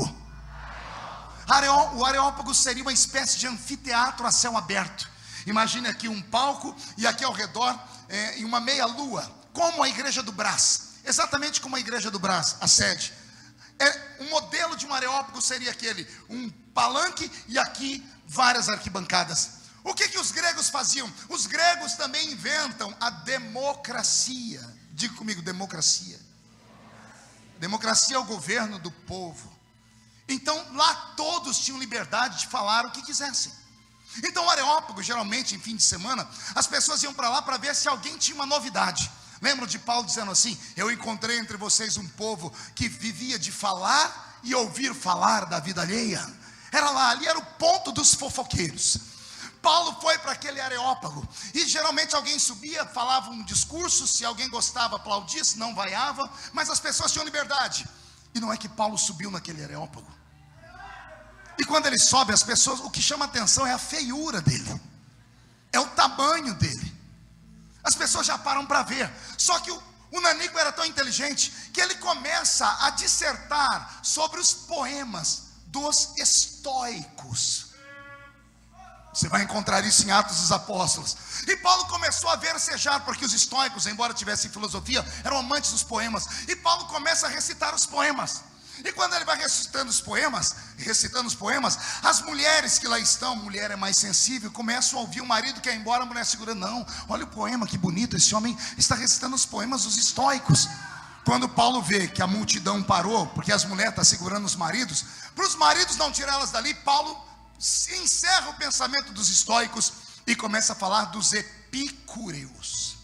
O Areópago seria uma espécie de anfiteatro a céu aberto. Imagine aqui um palco e aqui ao redor em uma meia lua, como a igreja do Brás, exatamente como a igreja do Brás, a sede. Um modelo de um Areópago seria aquele, um palanque e aqui várias arquibancadas. O que os gregos faziam? Os gregos também inventam a democracia. Diga comigo, democracia. Democracia é o governo do povo. Então lá todos tinham liberdade de falar o que quisessem. Então o Areópago, geralmente em fim de semana, as pessoas iam para lá para ver se alguém tinha uma novidade. Lembram de Paulo dizendo assim: eu encontrei entre vocês um povo que vivia de falar e ouvir falar da vida alheia. Era lá, ali era o ponto dos fofoqueiros. Paulo foi para aquele Areópago e geralmente alguém subia, falava um discurso, se alguém gostava aplaudia, se não vaiava, mas as pessoas tinham liberdade. E não é que Paulo subiu naquele Areópago. E quando ele sobe, as pessoas, o que chama atenção é a feiura dele, é o tamanho dele. As pessoas já param para ver. Só que o nanico era tão inteligente que ele começa a dissertar sobre os poemas dos estoicos. Você vai encontrar isso em Atos dos Apóstolos. E Paulo começou a versejar, porque os estoicos, embora tivessem filosofia, eram amantes dos poemas. E Paulo começa a recitar os poemas. E quando ele vai recitando os poemas, as mulheres que lá estão, mulher é mais sensível, começam a ouvir o marido que é embora, a mulher segurando, não, olha o poema, que bonito, esse homem está recitando os poemas dos estoicos. Quando Paulo vê que a multidão parou, porque as mulheres estão segurando os maridos, para os maridos não tirar elas dali, Paulo encerra o pensamento dos estoicos e começa a falar dos epicúreos.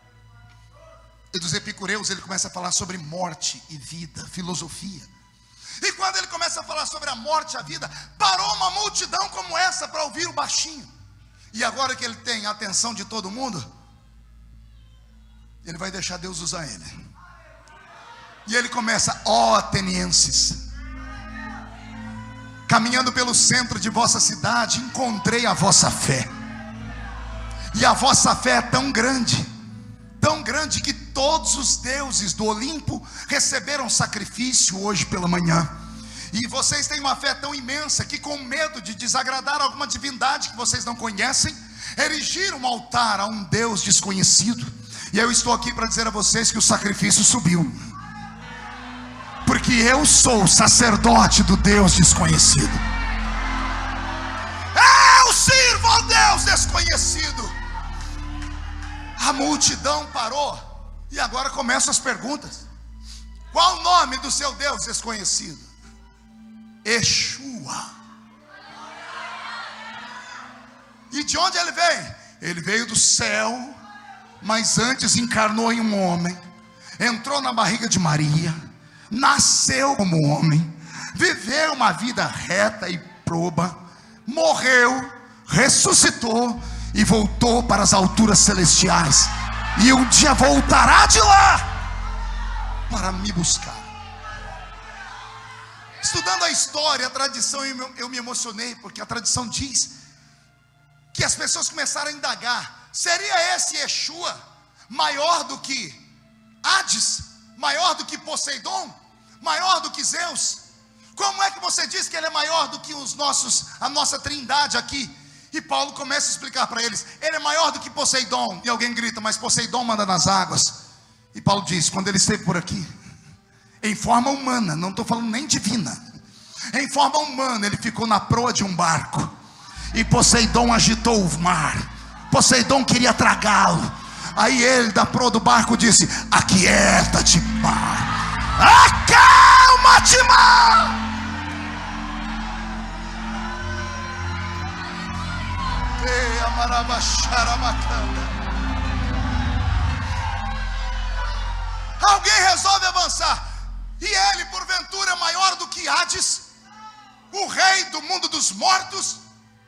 E dos epicureus ele começa a falar sobre morte e vida, filosofia. E quando ele começa a falar sobre a morte e a vida, parou uma multidão como essa para ouvir o baixinho. E agora que ele tem a atenção de todo mundo, ele vai deixar Deus usar ele. E ele começa: ó atenienses, caminhando pelo centro de vossa cidade, encontrei a vossa fé. E a vossa fé é tão grande que todos os deuses do Olimpo receberam sacrifício hoje pela manhã. E vocês têm uma fé tão imensa que, com medo de desagradar alguma divindade que vocês não conhecem, erigiram um altar a um Deus desconhecido. E eu estou aqui para dizer a vocês que o sacrifício subiu, porque eu sou sacerdote do Deus desconhecido. Eu sirvo ao Deus desconhecido. A multidão parou. E agora começam as perguntas. Qual o nome do seu Deus desconhecido? Yeshua. E de onde ele veio? Ele veio do céu, mas antes encarnou em um homem, entrou na barriga de Maria, nasceu como homem, viveu uma vida reta e proba, morreu, ressuscitou e voltou para as alturas celestiais, e um dia voltará de lá para me buscar. Estudando a história, a tradição, eu me emocionei, porque a tradição diz que as pessoas começaram a indagar: seria esse Yeshua maior do que Hades, maior do que Poseidon, maior do que Zeus? Como é que você diz que ele é maior do que a nossa trindade aqui? E Paulo começa a explicar para eles: ele é maior do que Poseidon. E alguém grita: mas Poseidon manda nas águas. E Paulo diz: quando ele esteve por aqui, em forma humana, não estou falando nem divina, em forma humana, ele ficou na proa de um barco, e Poseidon agitou o mar. Poseidon queria tragá-lo. Aí ele, da proa do barco, disse: aquieta-te, mar, acalma-te, mar. Alguém resolve avançar. E ele, porventura, é maior do que Hades, o rei do mundo dos mortos?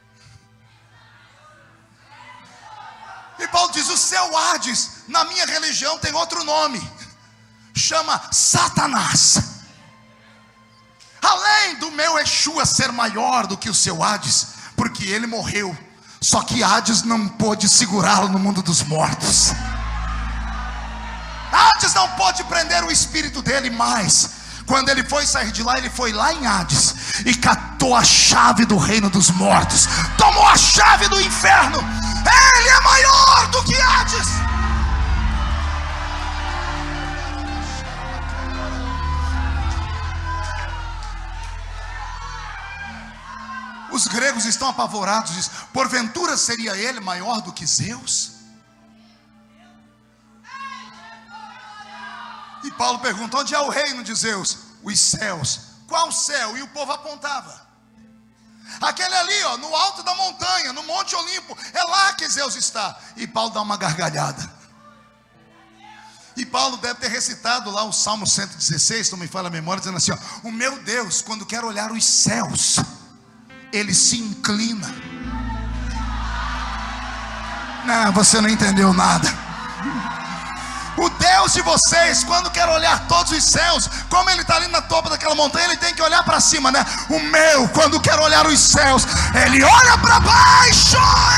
E Paulo diz: o seu Hades, na minha religião, tem outro nome, chama Satanás. Além tem do meu Yeshua ser maior do que o seu Hades, porque ele morreu, só que Hades não pôde segurá-lo no mundo dos mortos. Hades não pôde prender o espírito dele mais. Quando ele foi sair de lá, ele foi lá em Hades e catou a chave do reino dos mortos, tomou a chave do inferno. Ele é maior do que Hades. Os gregos estão apavorados, diz: porventura seria ele maior do que Zeus? E Paulo pergunta: onde é o reino de Zeus? Os céus. Qual céu? E o povo apontava: aquele ali, ó, no alto da montanha, no Monte Olimpo, é lá que Zeus está. E Paulo dá uma gargalhada. E Paulo deve ter recitado lá o Salmo 116, se não me falha a memória, dizendo assim, ó: o meu Deus, quando quer olhar os céus, ele se inclina. Não, você não entendeu nada. O Deus de vocês, quando quer olhar todos os céus, como ele está ali na topa daquela montanha, ele tem que olhar para cima, né? O meu, quando quer olhar os céus, ele olha para baixo.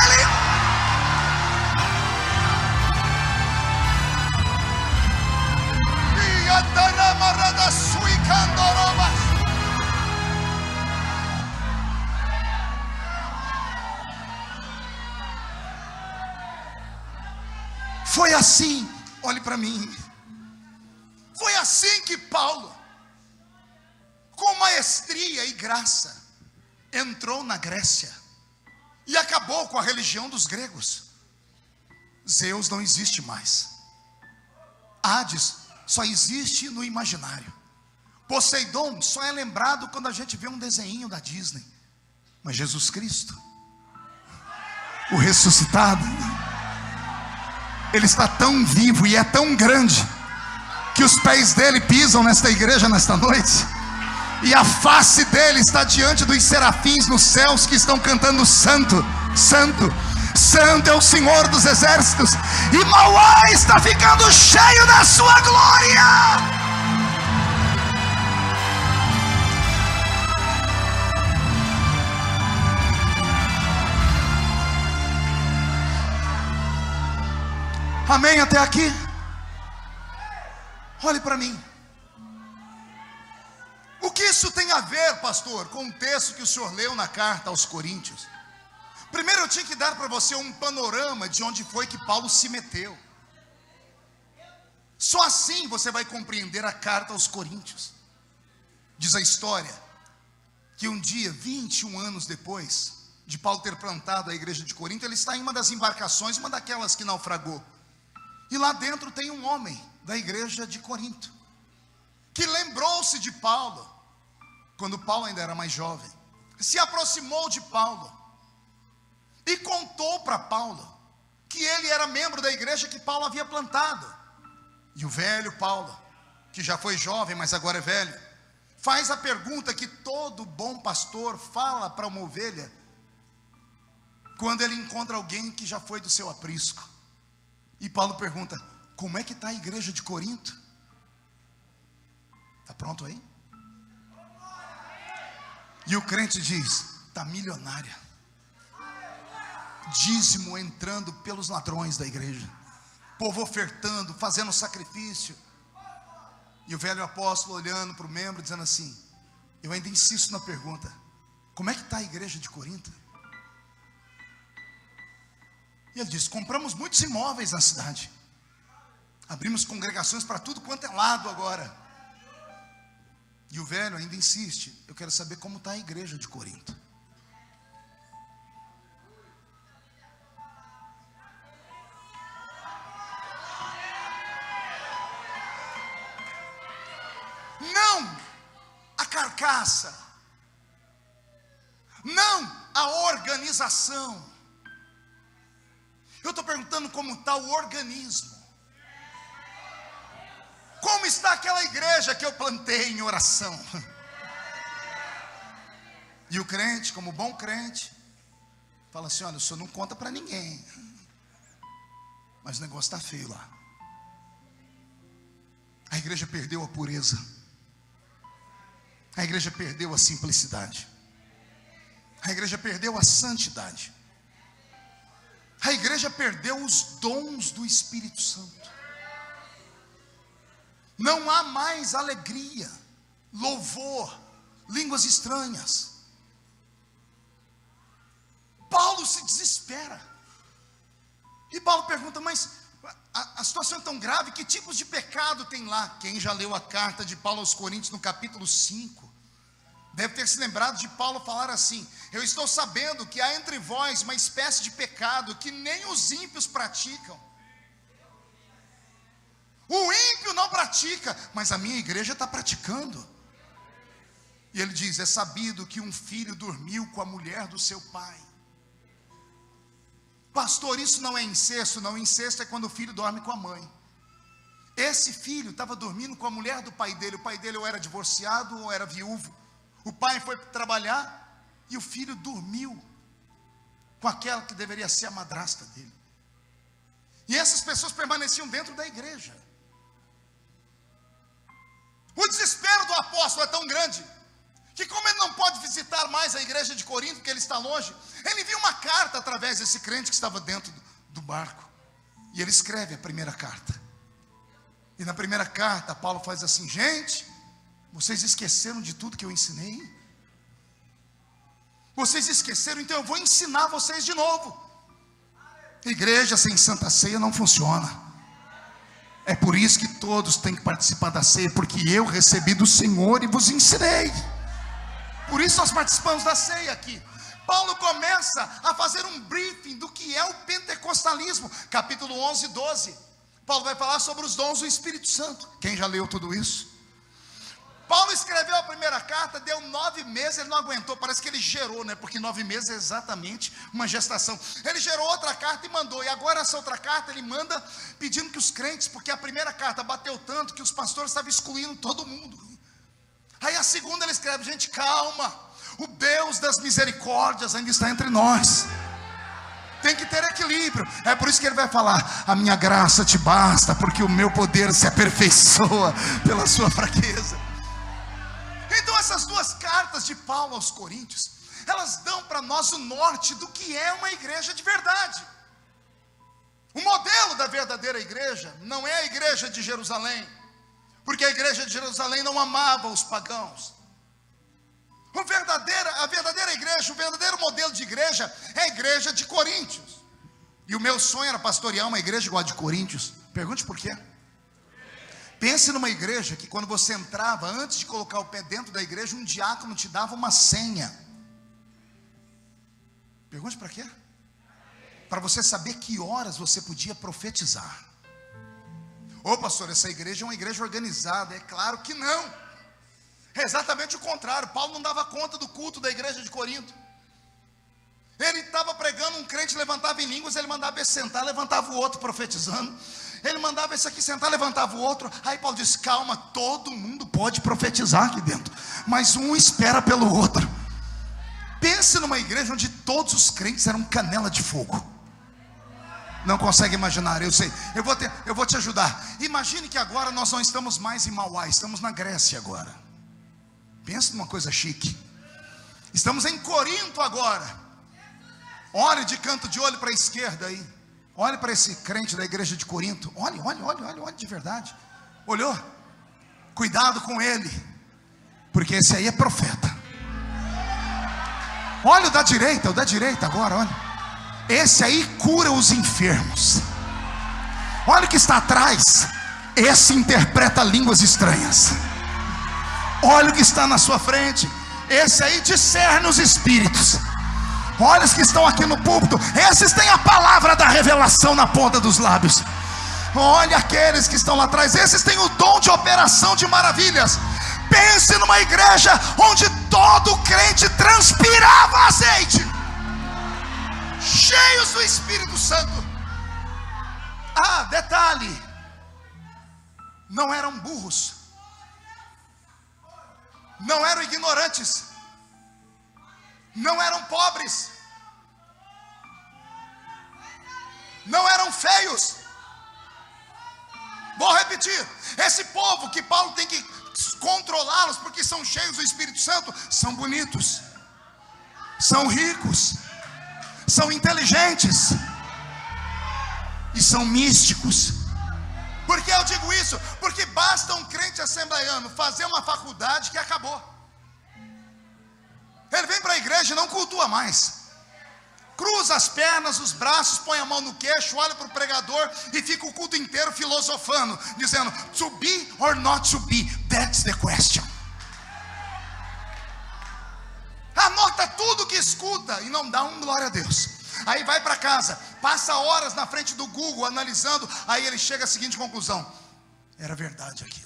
Foi assim, olhe para mim, foi assim que Paulo, com maestria e graça, entrou na Grécia e acabou com a religião dos gregos. Zeus não existe mais, Hades só existe no imaginário, Poseidon só é lembrado quando a gente vê um desenho da Disney. Mas Jesus Cristo, o ressuscitado, ele está tão vivo e é tão grande, que os pés dele pisam nesta igreja nesta noite, e a face dele está diante dos serafins nos céus, que estão cantando: santo, santo, santo é o Senhor dos exércitos, e Mauá está ficando cheio da sua glória. Amém até aqui? Olhe para mim. O que isso tem a ver, pastor, com o texto que o senhor leu na carta aos Coríntios? Primeiro eu tinha que dar para você um panorama de onde foi que Paulo se meteu. Só assim você vai compreender a carta aos Coríntios. Diz a história que um dia, 21 anos depois de Paulo ter plantado a igreja de Corinto, ele está em uma das embarcações, uma daquelas que naufragou. E lá dentro tem um homem da igreja de Corinto, que lembrou-se de Paulo, quando Paulo ainda era mais jovem, se aproximou de Paulo, e contou para Paulo, que ele era membro da igreja que Paulo havia plantado. E o velho Paulo, que já foi jovem, mas agora é velho, faz a pergunta que todo bom pastor fala para uma ovelha, quando ele encontra alguém que já foi do seu aprisco. E Paulo pergunta: como é que está a igreja de Corinto? Está pronto aí? E o crente diz: está milionária, dízimo entrando pelos ladrões da igreja, povo ofertando, fazendo sacrifício. E o velho apóstolo olhando para o membro, dizendo assim: eu ainda insisto na pergunta: como é que está a igreja de Corinto? E ele diz: compramos muitos imóveis na cidade, abrimos congregações para tudo quanto é lado agora. E o velho ainda insiste: eu quero saber como está a igreja de Corinto. Não a carcaça, não a organização. Eu estou perguntando como está o organismo. Como está aquela igreja que eu plantei em oração? E o crente, como bom crente, fala assim: olha, o senhor não conta para ninguém, mas o negócio está feio lá. A igreja perdeu a pureza. A igreja perdeu a simplicidade. A igreja perdeu a santidade. A igreja perdeu os dons do Espírito Santo. Não há mais alegria, louvor, línguas estranhas. Paulo se desespera. E Paulo pergunta, mas a situação é tão grave, que tipos de pecado tem lá? Quem já leu a carta de Paulo aos Coríntios no capítulo 5, deve ter se lembrado de Paulo falar assim: eu estou sabendo que há entre vós uma espécie de pecado que nem os ímpios praticam. O ímpio não pratica, mas a minha igreja está praticando. E ele diz: é sabido que um filho dormiu com a mulher do seu pai. Pastor, isso não é incesto? Não, incesto é quando o filho dorme com a mãe. Esse filho estava dormindo com a mulher do pai dele. O pai dele ou era divorciado ou era viúvo. O pai foi trabalhar e o filho dormiu com aquela que deveria ser a madrasta dele. E essas pessoas permaneciam dentro da igreja. O desespero do apóstolo é tão grande que, como ele não pode visitar mais a igreja de Corinto, porque ele está longe, ele envia uma carta através desse crente que estava dentro do barco. E ele escreve a primeira carta. E na primeira carta Paulo faz assim: gente, vocês esqueceram de tudo que eu ensinei? Vocês esqueceram, então eu vou ensinar vocês de novo. Igreja sem Santa Ceia não funciona. É por isso que todos têm que participar da ceia, porque eu recebi do Senhor e vos ensinei. Por isso nós participamos da ceia aqui. Paulo começa a fazer um briefing do que é o pentecostalismo. Capítulo 11 e 12. Paulo vai falar sobre os dons do Espírito Santo. Quem já leu tudo isso? Paulo escreveu a primeira carta, deu 9 meses, ele não aguentou, parece que ele gerou, né? Porque 9 meses é exatamente uma gestação. Ele gerou outra carta e mandou, e agora essa outra carta ele manda pedindo que os crentes, porque a primeira carta bateu tanto que os pastores estavam excluindo todo mundo. Aí a segunda ele escreve: gente, calma, o Deus das misericórdias ainda está entre nós. Tem que ter equilíbrio. É por isso que ele vai falar: a minha graça te basta, porque o meu poder se aperfeiçoa pela sua fraqueza. Então essas duas cartas de Paulo aos Coríntios, elas dão para nós o norte do que é uma igreja de verdade. O modelo da verdadeira igreja não é a igreja de Jerusalém, porque a igreja de Jerusalém não amava os pagãos. A verdadeira igreja, o verdadeiro modelo de igreja é a igreja de Coríntios. E o meu sonho era pastorear uma igreja igual a de Coríntios. Pergunte por quê? Pense numa igreja que quando você entrava, antes de colocar o pé dentro da igreja, um diácono te dava uma senha. Pergunte para quê? Para você saber que horas você podia profetizar. Ô pastor, essa igreja é uma igreja organizada. É claro que não. É exatamente o contrário. Paulo não dava conta do culto da igreja de Corinto. Ele estava pregando, um crente levantava em línguas, ele mandava esse sentar, levantava o outro profetizando. Ele mandava esse aqui sentar, levantava o outro. Aí Paulo disse: calma, todo mundo pode profetizar aqui dentro, mas um espera pelo outro. Pense numa igreja onde todos os crentes eram canela de fogo. Não consegue imaginar, eu sei. Eu vou te ajudar. Imagine que agora nós não estamos mais em Mauá, estamos na Grécia agora. Pensa numa coisa chique. Estamos em Corinto agora. Olhe de canto de olho para a esquerda aí. Olhe para esse crente da igreja de Corinto. Olhe de verdade. Olhou? Cuidado com ele, porque esse aí é profeta. Olha o da direita agora, olha. Esse aí cura os enfermos. Olha o que está atrás. Esse interpreta línguas estranhas. Olha o que está na sua frente. Esse aí discerne os espíritos. Olha os que estão aqui no púlpito. Esses têm a palavra da revelação na ponta dos lábios. Olha aqueles que estão lá atrás. Esses têm o dom de operação de maravilhas. Pense numa igreja onde todo crente transpirava azeite, cheios do Espírito Santo. Ah, detalhe: não eram burros, não eram ignorantes, não eram pobres, não eram feios. Vou repetir: esse povo que Paulo tem que controlá-los, porque são cheios do Espírito Santo, são bonitos, são ricos, são inteligentes e são místicos. Por que eu digo isso? Porque basta um crente assembleiano fazer uma faculdade que acabou. Ele vem para a igreja e não cultua mais. Cruza as pernas, os braços, põe a mão no queixo, olha para o pregador e fica o culto inteiro filosofando, dizendo, to be or not to be, that's the question. Anota tudo que escuta e não dá um glória a Deus. Aí vai para casa, passa horas na frente do Google analisando, aí ele chega à seguinte conclusão: era verdade aquilo.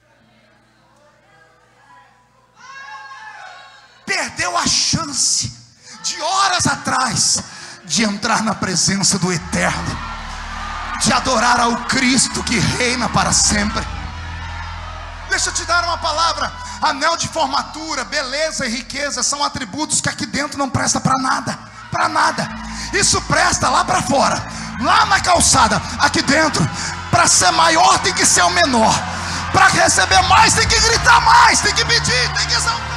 Perdeu a chance de horas atrás de entrar na presença do Eterno, de adorar ao Cristo que reina para sempre. Deixa eu te dar uma palavra: anel de formatura, beleza e riqueza são atributos que aqui dentro não presta para nada, para nada. Isso presta lá para fora, lá na calçada. Aqui dentro, para ser maior tem que ser o menor, para receber mais tem que gritar mais, tem que pedir, tem que exaltar.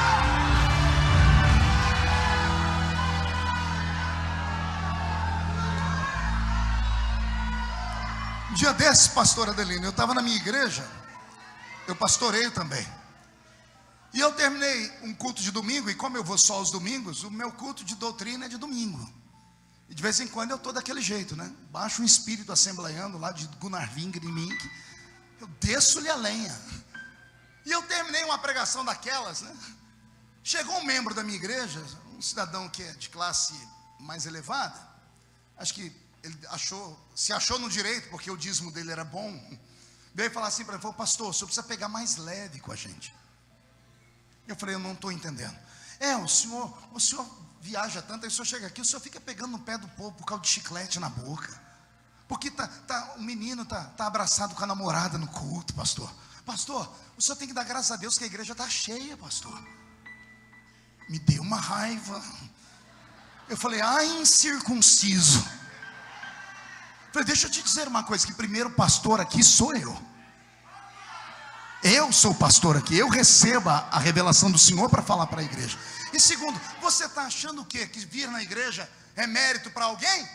Um dia desses, pastor Adelino, eu estava na minha igreja, eu pastoreio também, e eu terminei um culto de domingo, e como eu vou só aos domingos, o meu culto de doutrina é de domingo, e de vez em quando eu estou daquele jeito, né? Baixo um espírito assembleiano lá de Gunnar Wingre em mim, eu desço-lhe a lenha, e eu terminei uma pregação daquelas, né? Chegou um membro da minha igreja, um cidadão que é de classe mais elevada, acho que ele se achou no direito, porque o dízimo dele era bom, veio falar assim para mim, falou, pastor, o senhor precisa pegar mais leve com a gente. Eu falei, eu não estou entendendo. O senhor viaja tanto, aí o senhor chega aqui, o senhor fica pegando no pé do povo por causa de chiclete na boca, porque o menino está abraçado com a namorada no culto, pastor. Pastor, o senhor tem que dar graças a Deus que a igreja está cheia, pastor. Me deu uma raiva. Eu falei, incircunciso. Falei, deixa eu te dizer uma coisa, que primeiro pastor aqui sou eu. Eu sou o pastor aqui, eu recebo a revelação do Senhor para falar para a igreja. E segundo, você está achando o quê? Que vir na igreja é mérito para alguém?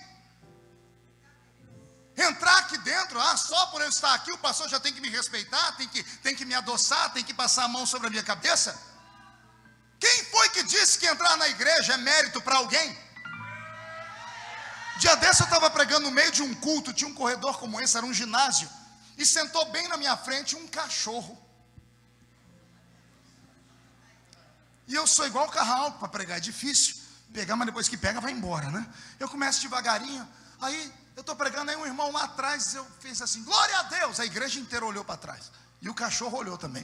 Entrar aqui dentro, só por eu estar aqui o pastor já tem que me respeitar, tem que me adoçar, tem que passar a mão sobre a minha cabeça? Quem foi que disse que entrar na igreja é mérito para alguém? Dia desse eu estava pregando no meio de um culto, tinha um corredor como esse, era um ginásio, e sentou bem na minha frente um cachorro. E eu sou igual o carral, para pregar é difícil pegar, mas depois que pega vai embora, né? Eu começo devagarinho, aí eu estou pregando, aí um irmão lá atrás, eu fiz assim, glória a Deus, a igreja inteira olhou para trás, e o cachorro olhou também.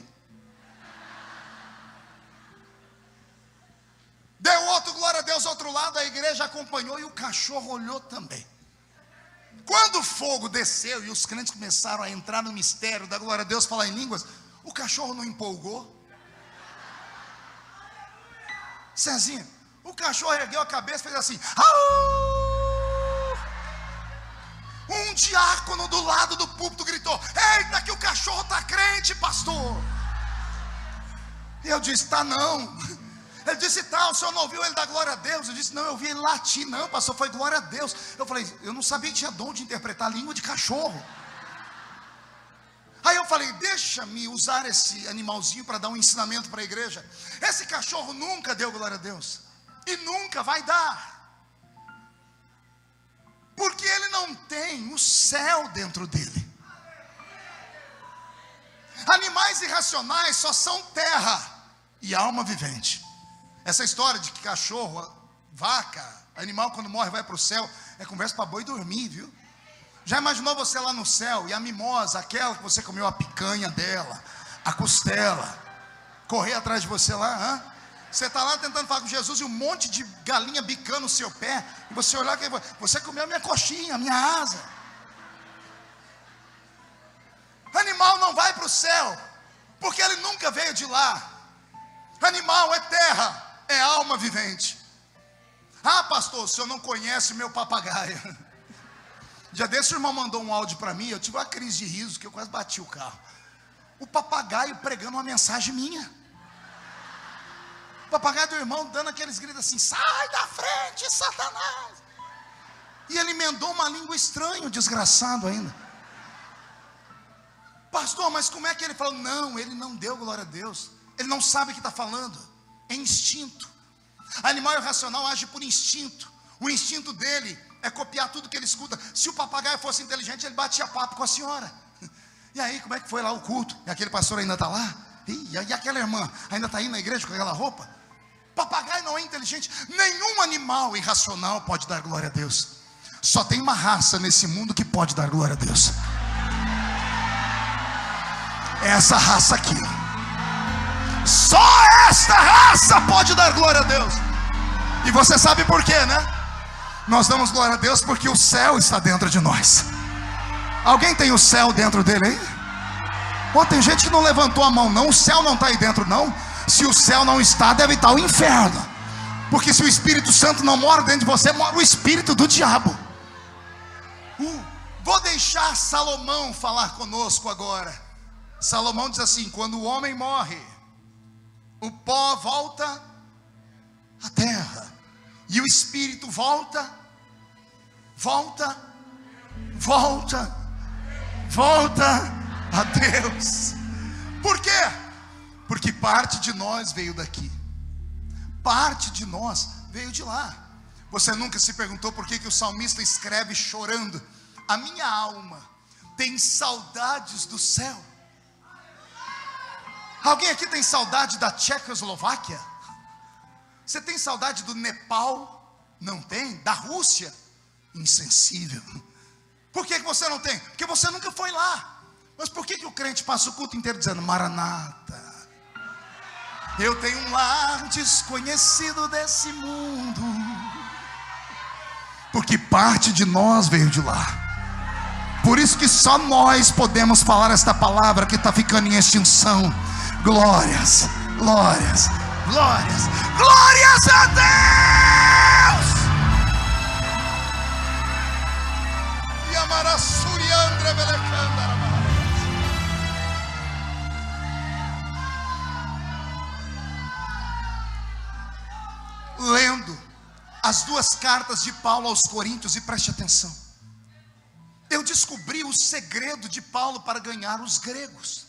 Deu outro glória a Deus ao outro lado, a igreja acompanhou e o cachorro olhou também. Quando o fogo desceu e os crentes começaram a entrar no mistério da glória a Deus, falar em línguas, o cachorro não empolgou. Cezinha, o cachorro ergueu a cabeça e fez assim, au! Um diácono do lado do púlpito gritou, eita que o cachorro está crente, pastor. E eu disse, tá não. Ele disse, o senhor não ouviu ele dar glória a Deus? Eu disse, não, eu vi ele latir. Não, pastor, foi glória a Deus. Eu falei, eu não sabia que tinha dom de interpretar a língua de cachorro. Aí eu falei, deixa-me usar esse animalzinho para dar um ensinamento para a igreja. Esse cachorro nunca deu glória a Deus, e nunca vai dar, porque ele não tem o céu dentro dele. Animais irracionais só são terra e alma vivente. Essa história de que cachorro, vaca, animal quando morre vai para o céu, é conversa para boi dormir, viu? Já imaginou você lá no céu e a mimosa, aquela que você comeu a picanha dela, a costela, correr atrás de você lá, Você está lá tentando falar com Jesus e um monte de galinha bicando o seu pé, e você olhar, você comeu a minha coxinha, a minha asa. Animal não vai para o céu, porque ele nunca veio de lá. Animal é terra, é alma vivente. Pastor, o senhor não conhece o meu papagaio. Dia desse o irmão mandou um áudio para mim, eu tive uma crise de riso, que eu quase bati o carro. o papagaio pregando uma mensagem minha. O papagaio do irmão dando aqueles gritos assim: sai da frente, Satanás. E ele emendou uma língua estranha, desgraçado ainda. Pastor, mas como é que ele falou? Não, ele não deu glória a Deus. Ele não sabe o que está falando. É instinto. Animal irracional age por instinto. O instinto dele é copiar tudo que ele escuta. Se o papagaio fosse inteligente, ele batia papo com a senhora. E aí, como é que foi lá o culto? E aquele pastor ainda está lá? E aquela irmã ainda está aí na igreja com aquela roupa? Papagaio não é inteligente. Nenhum animal irracional pode dar glória a Deus. Só tem uma raça nesse mundo que pode dar glória a Deus. É essa raça aqui. Só esta raça pode dar glória a Deus. E você sabe por quê, né? Nós damos glória a Deus porque o céu está dentro de nós. Alguém tem o céu dentro dele aí? Pô, tem gente que não levantou a mão não. O céu não está aí dentro não. Se o céu não está, deve estar o inferno. Porque se o Espírito Santo não mora dentro de você, mora o espírito do diabo. Vou deixar Salomão falar conosco agora. Salomão diz assim: quando o homem morre, o pó volta à terra, e o espírito volta a Deus. Por quê? Porque parte de nós veio daqui, parte de nós veio de lá. Você nunca se perguntou por que o salmista escreve chorando: a minha alma tem saudades do céu? Alguém aqui tem saudade da Tchecoslováquia? Você tem saudade do Nepal? Não tem? Da Rússia? Insensível. Por que você não tem? Porque você nunca foi lá. Mas por que o crente passa o culto inteiro dizendo: Maranata, eu tenho um lar desconhecido desse mundo? Porque parte de nós veio de lá. Por isso que só nós podemos falar esta palavra que está ficando em extinção. Glórias, glórias, glórias, glórias a Deus! E amará Suriandra Belecandara. Lendo as duas cartas de Paulo aos Coríntios, e preste atenção, eu descobri o segredo de Paulo para ganhar os gregos.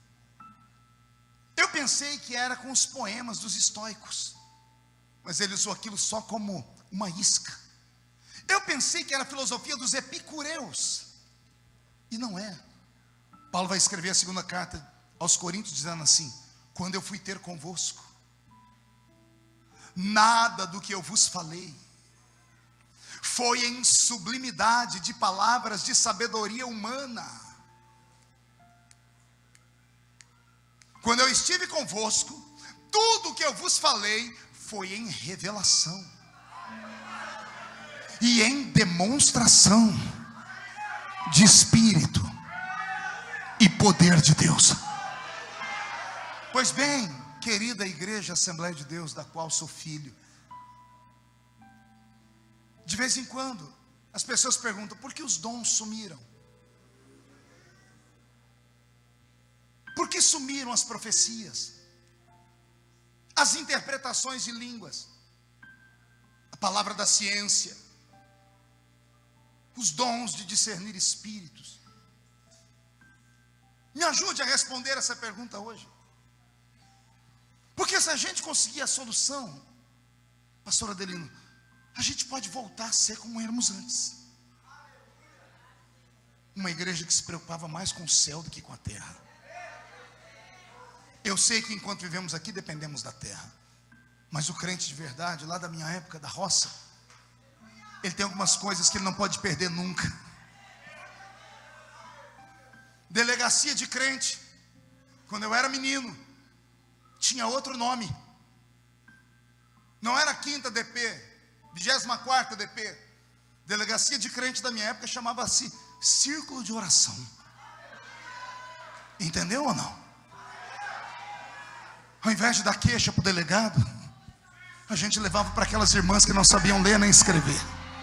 Eu pensei que era com os poemas dos estoicos, mas ele usou aquilo só como uma isca. Eu pensei que era a filosofia dos epicureus, e não é. Paulo vai escrever a segunda carta aos Coríntios dizendo assim: quando eu fui ter convosco, nada do que eu vos falei foi em sublimidade de palavras de sabedoria humana. Quando eu estive convosco, tudo o que eu vos falei foi em revelação e em demonstração de Espírito e poder de Deus. Pois bem, querida igreja Assembleia de Deus, da qual sou filho, de vez em quando as pessoas perguntam: por que os dons sumiram? Por que sumiram as profecias, as interpretações de línguas, a palavra da ciência, os dons de discernir espíritos? Me ajude a responder essa pergunta hoje. Porque se a gente conseguir a solução, pastor Adelino, a gente pode voltar a ser como éramos antes. Uma igreja que se preocupava mais com o céu do que com a terra. Eu sei que enquanto vivemos aqui dependemos da terra, mas o crente de verdade, lá da minha época, da roça, ele tem algumas coisas que ele não pode perder nunca. Delegacia de crente, quando eu era menino, tinha outro nome. Não era 5ª DP, 24ª DP. Delegacia de crente da minha época chamava-se Círculo de Oração. Entendeu ou não? Ao invés de dar queixa para o delegado, a gente levava para aquelas irmãs que não sabiam ler nem escrever.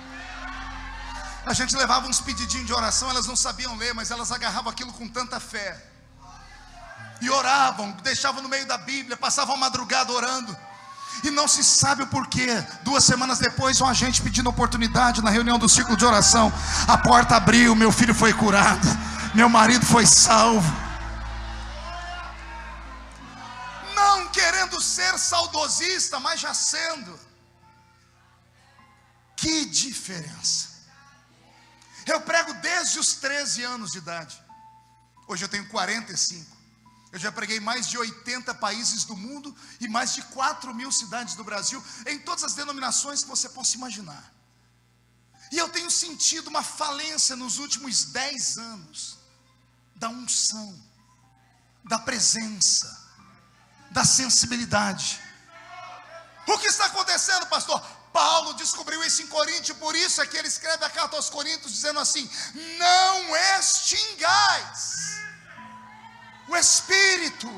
A gente levava uns pedidinhos de oração, elas não sabiam ler, mas elas agarravam aquilo com tanta fé. e oravam, deixavam no meio da Bíblia, passavam a madrugada orando. E não se sabe o porquê. 2 semanas depois, um agente pedindo oportunidade na reunião do círculo de oração. A porta abriu, meu filho foi curado, meu marido foi salvo. Não querendo ser saudosista, mas já sendo. Que diferença. Eu prego desde os 13 anos de idade. Hoje eu tenho 45. Eu já preguei em mais de 80 países do mundo e mais de 4.000 cidades do Brasil, em todas as denominações que você possa imaginar. E eu tenho sentido uma falência nos últimos 10 anos da unção, da presença, da sensibilidade. O que está acontecendo, pastor? Paulo descobriu isso em Coríntios, por isso é que ele escreve a carta aos Coríntios dizendo assim: não extingais o Espírito.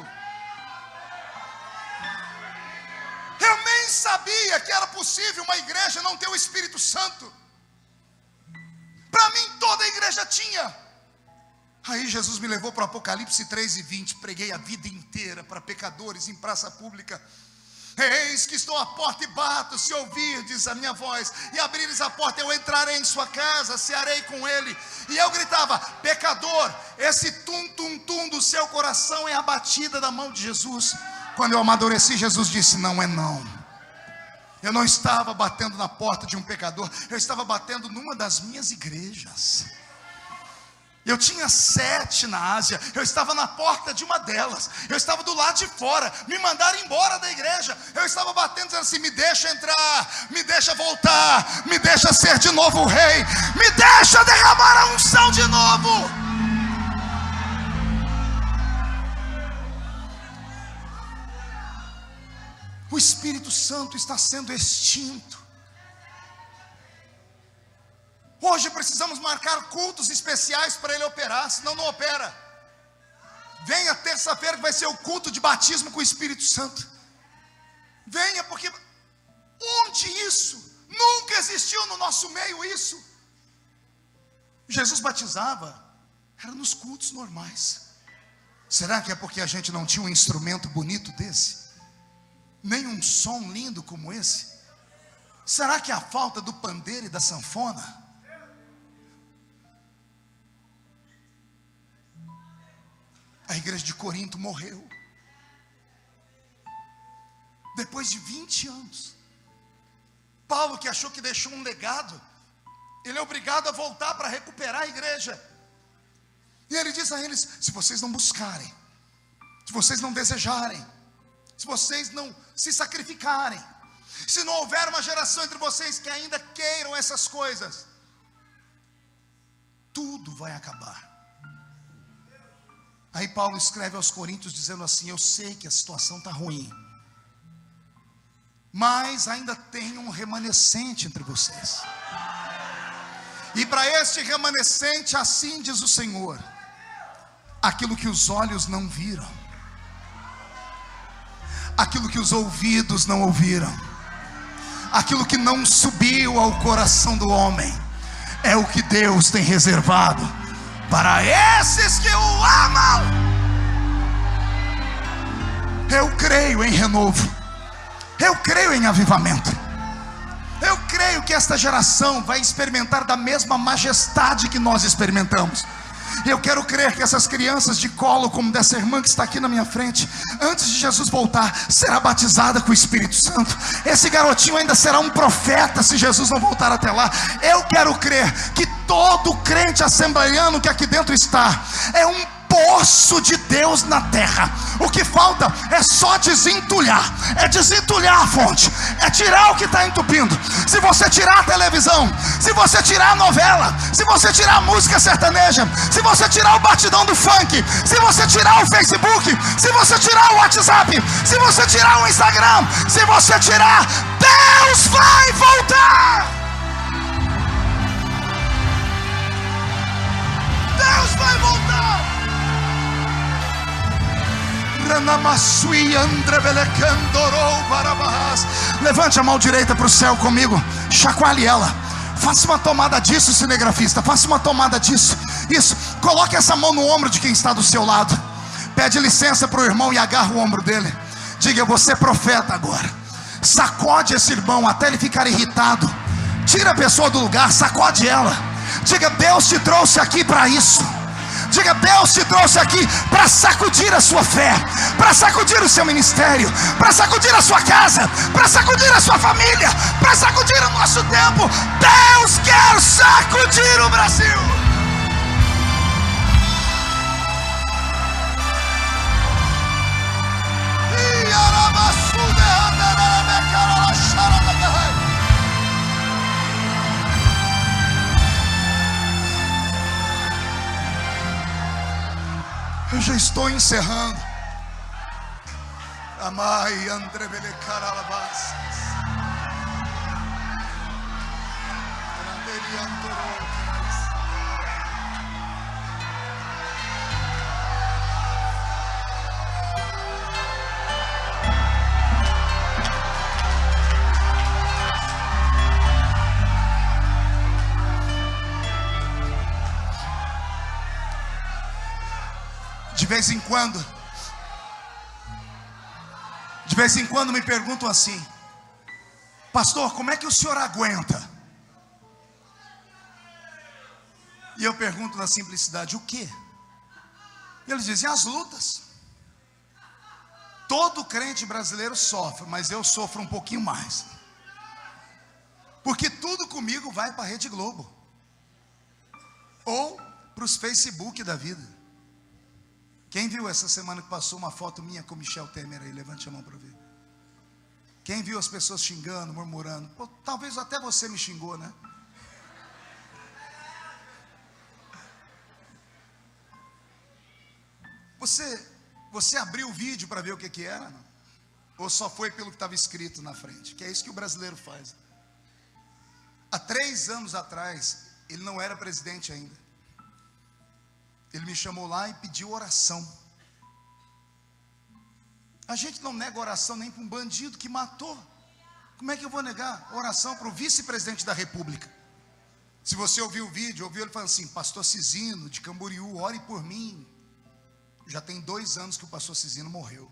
Eu nem sabia que era possível uma igreja não ter o Espírito Santo. Para mim toda a igreja tinha. Aí Jesus me levou para o Apocalipse 3:20. Preguei a vida inteira para pecadores em praça pública. Eis que estou à porta e bato, se ouvirdes a minha voz e abrires a porta, eu entrarei em sua casa, cearei com ele. E eu gritava: pecador, esse tum-tum-tum do seu coração é a batida da mão de Jesus. Quando eu amadureci, Jesus disse: não é não. Eu não estava batendo na porta de um pecador, eu estava batendo numa das minhas igrejas. Eu tinha 7 na Ásia, eu estava na porta de uma delas, eu estava do lado de fora, me mandaram embora da igreja, eu estava batendo dizendo assim: me deixa entrar, me deixa voltar, me deixa ser de novo o rei, me deixa derramar a unção de novo. O Espírito Santo está sendo extinto. Hoje precisamos marcar cultos especiais para ele operar, senão não opera. Venha terça-feira que vai ser o culto de batismo com o Espírito Santo. Venha, porque onde isso? Nunca existiu no nosso meio isso. Jesus batizava, era nos cultos normais. Será que é porque a gente não tinha um instrumento bonito desse? Nem um som lindo como esse? Será que é a falta do pandeiro e da sanfona? A igreja de Corinto morreu. Depois de 20 anos. Paulo, que achou que deixou um legado, ele é obrigado a voltar para recuperar a igreja. E ele diz a eles: se vocês não buscarem, se vocês não desejarem, se vocês não se sacrificarem, se não houver uma geração entre vocês que ainda queiram essas coisas, tudo vai acabar. Aí Paulo escreve aos Coríntios dizendo assim: eu sei que a situação está ruim, mas ainda tem um remanescente entre vocês. E para este remanescente, assim diz o Senhor: aquilo que os olhos não viram, aquilo que os ouvidos não ouviram, aquilo que não subiu ao coração do homem, é o que Deus tem reservado para esses que o amam. Eu creio em renovo, eu creio em avivamento, eu creio que esta geração vai experimentar da mesma majestade que nós experimentamos. E eu quero crer que essas crianças de colo, como dessa irmã que está aqui na minha frente, antes de Jesus voltar, será batizada com o Espírito Santo. Esse garotinho ainda será um profeta se Jesus não voltar até lá. Eu quero crer que todo crente assembleiano que aqui dentro está é um poço de Deus na terra. O que falta é só desentulhar, é desentulhar a fonte, é tirar o que está entupindo. Se você tirar a televisão, se você tirar a novela, se você tirar a música sertaneja, se você tirar o batidão do funk, se você tirar o Facebook, se você tirar o WhatsApp, se você tirar o Instagram, se você tirar, Deus vai voltar. Deus vai voltar. Levante a mão direita para o céu comigo, chacoalhe ela, faça uma tomada disso, cinegrafista, faça uma tomada disso. Isso, coloque essa mão no ombro de quem está do seu lado. Pede licença para o irmão e agarra o ombro dele. Diga: eu vou ser profeta agora. Sacode esse irmão até ele ficar irritado. Tira a pessoa do lugar, sacode ela. Diga: Deus te trouxe aqui para isso. Diga: Deus te trouxe aqui para sacudir a sua fé, para sacudir o seu ministério, para sacudir a sua casa, para sacudir a sua família, para sacudir o nosso tempo. Deus quer sacudir o Brasil. Eu já estou encerrando. Amai Andrebele Caralabas. De vez em quando me perguntam assim: pastor, como é que o senhor aguenta? E eu pergunto na simplicidade: o quê? E eles dizem: as lutas. Todo crente brasileiro sofre, mas eu sofro um pouquinho mais, porque tudo comigo vai para a Rede Globo ou para os Facebook da vida. Quem viu essa semana que passou uma foto minha com Michel Temer aí? Levante a mão para ver. Quem viu as pessoas xingando, murmurando? Pô, talvez até você me xingou, né? Você abriu o vídeo para ver o que era? Não? Ou só foi pelo que estava escrito na frente? Que é isso que o brasileiro faz. Há 3 anos atrás, ele não era presidente ainda. Ele me chamou lá e pediu oração. A gente não nega oração nem para um bandido que matou. Como é que eu vou negar oração para o vice-presidente da república? Se você ouviu o vídeo, ouviu ele falando assim: pastor Cizino de Camboriú, ore por mim. Já tem 2 anos que o pastor Cizino morreu.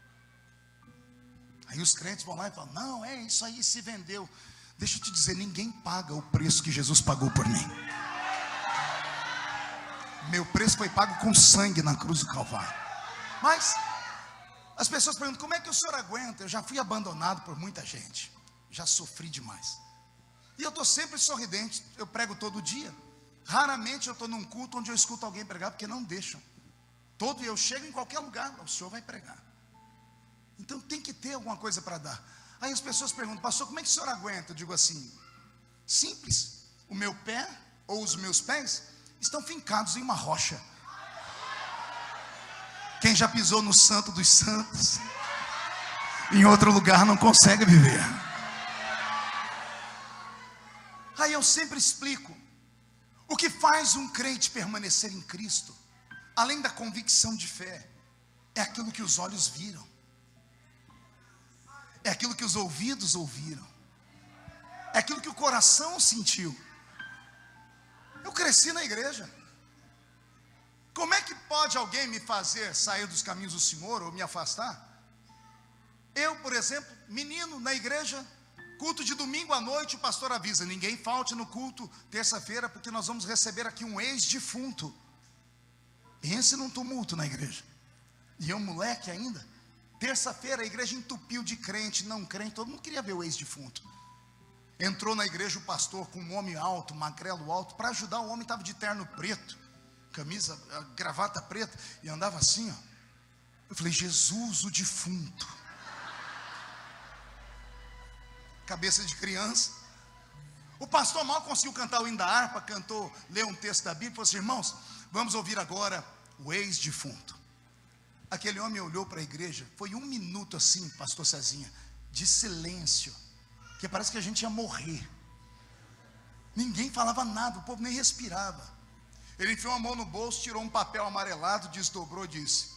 Aí os crentes vão lá e falam: não, isso aí se vendeu. Deixa eu te dizer, ninguém paga o preço que Jesus pagou por mim. Meu preço foi pago com sangue na cruz do Calvário. Mas as pessoas perguntam: como é que o senhor aguenta? Eu já fui abandonado por muita gente, já sofri demais. E eu estou sempre sorridente. Eu prego todo dia. Raramente eu estou num culto onde eu escuto alguém pregar, porque não deixam. Eu chego em qualquer lugar, o senhor vai pregar. Então tem que ter alguma coisa para dar. Aí as pessoas perguntam: pastor, como é que o senhor aguenta? Eu digo assim: simples. O meu pé ou os meus pés estão fincados em uma rocha. Quem já pisou no Santo dos Santos, em outro lugar não consegue viver. Aí eu sempre explico: o que faz um crente permanecer em Cristo, além da convicção de fé, é aquilo que os olhos viram, é aquilo que os ouvidos ouviram, é aquilo que o coração sentiu. Eu cresci na igreja. Como é que pode alguém me fazer sair dos caminhos do Senhor ou me afastar? Eu, por exemplo, menino na igreja, culto de domingo à noite, o pastor avisa: ninguém falte no culto terça-feira, porque nós vamos receber aqui um ex-defunto. Pense num tumulto na igreja. E eu, moleque ainda, terça-feira a igreja entupiu de crente, não crente, todo mundo queria ver o ex-defunto. Entrou na igreja o pastor com um homem alto, magrelo alto, para ajudar. O homem estava de terno preto, camisa, gravata preta, e andava assim, ó. Eu falei: Jesus, o defunto. Cabeça de criança. O pastor mal conseguiu cantar o hino da harpa, leu um texto da Bíblia, falou assim: irmãos, vamos ouvir agora o ex-defunto. Aquele homem olhou para a igreja, foi 1 minuto assim, pastor Cezinha, de silêncio, que parece que a gente ia morrer. Ninguém falava nada, o povo nem respirava. Ele enfiou a mão no bolso, tirou um papel amarelado, desdobrou e disse: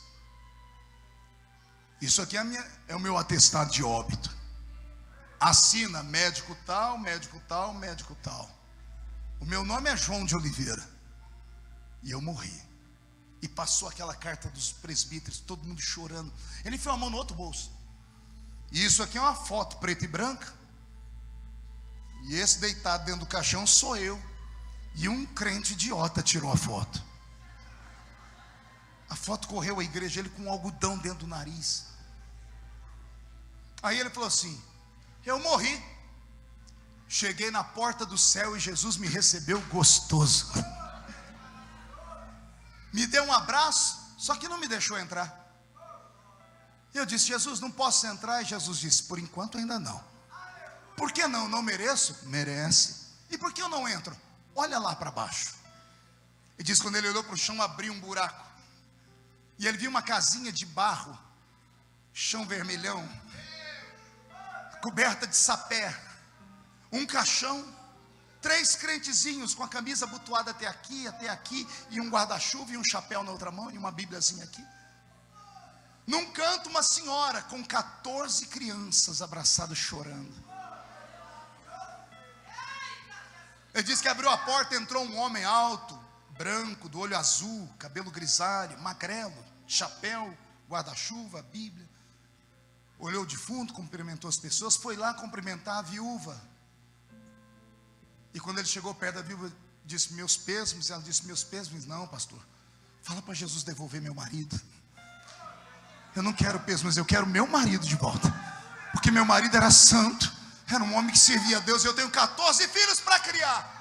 isso aqui é o meu atestado de óbito. Assina médico tal, médico tal, médico tal. O meu nome é João de Oliveira. E eu morri. e passou aquela carta dos presbíteros, todo mundo chorando. Ele enfiou a mão no outro bolso. E isso aqui é uma foto preta e branca. E esse deitado dentro do caixão sou eu. E um crente idiota tirou a foto. A foto correu à igreja, ele com um algodão dentro do nariz. Aí ele falou assim: eu morri, cheguei na porta do céu e Jesus me recebeu gostoso. Me deu um abraço, só que não me deixou entrar. Eu disse: Jesus, não posso entrar. E Jesus disse: por enquanto ainda não. Por que não? Não mereço? Merece. E por que eu não entro? Olha lá para baixo. E diz: quando ele olhou para o chão, abriu um buraco. E ele viu uma casinha de barro, chão vermelhão, coberta de sapé, um caixão, 3 crentezinhos com a camisa abotoada até aqui, e um guarda-chuva e um chapéu na outra mão, e uma bíbliazinha aqui. Num canto, uma senhora com 14 crianças abraçadas chorando. Ele disse que abriu a porta, entrou um homem alto, branco, do olho azul, cabelo grisalho, magrelo, chapéu, guarda-chuva, Bíblia. Olhou de fundo, cumprimentou as pessoas, foi lá cumprimentar a viúva. E quando ele chegou perto da viúva, disse: meus pêsames. Ela disse: meus pêsames não, pastor. Fala para Jesus devolver meu marido. Eu não quero pêsames, eu quero meu marido de volta. Porque meu marido era santo, era um homem que servia a Deus. E eu tenho 14 filhos para criar.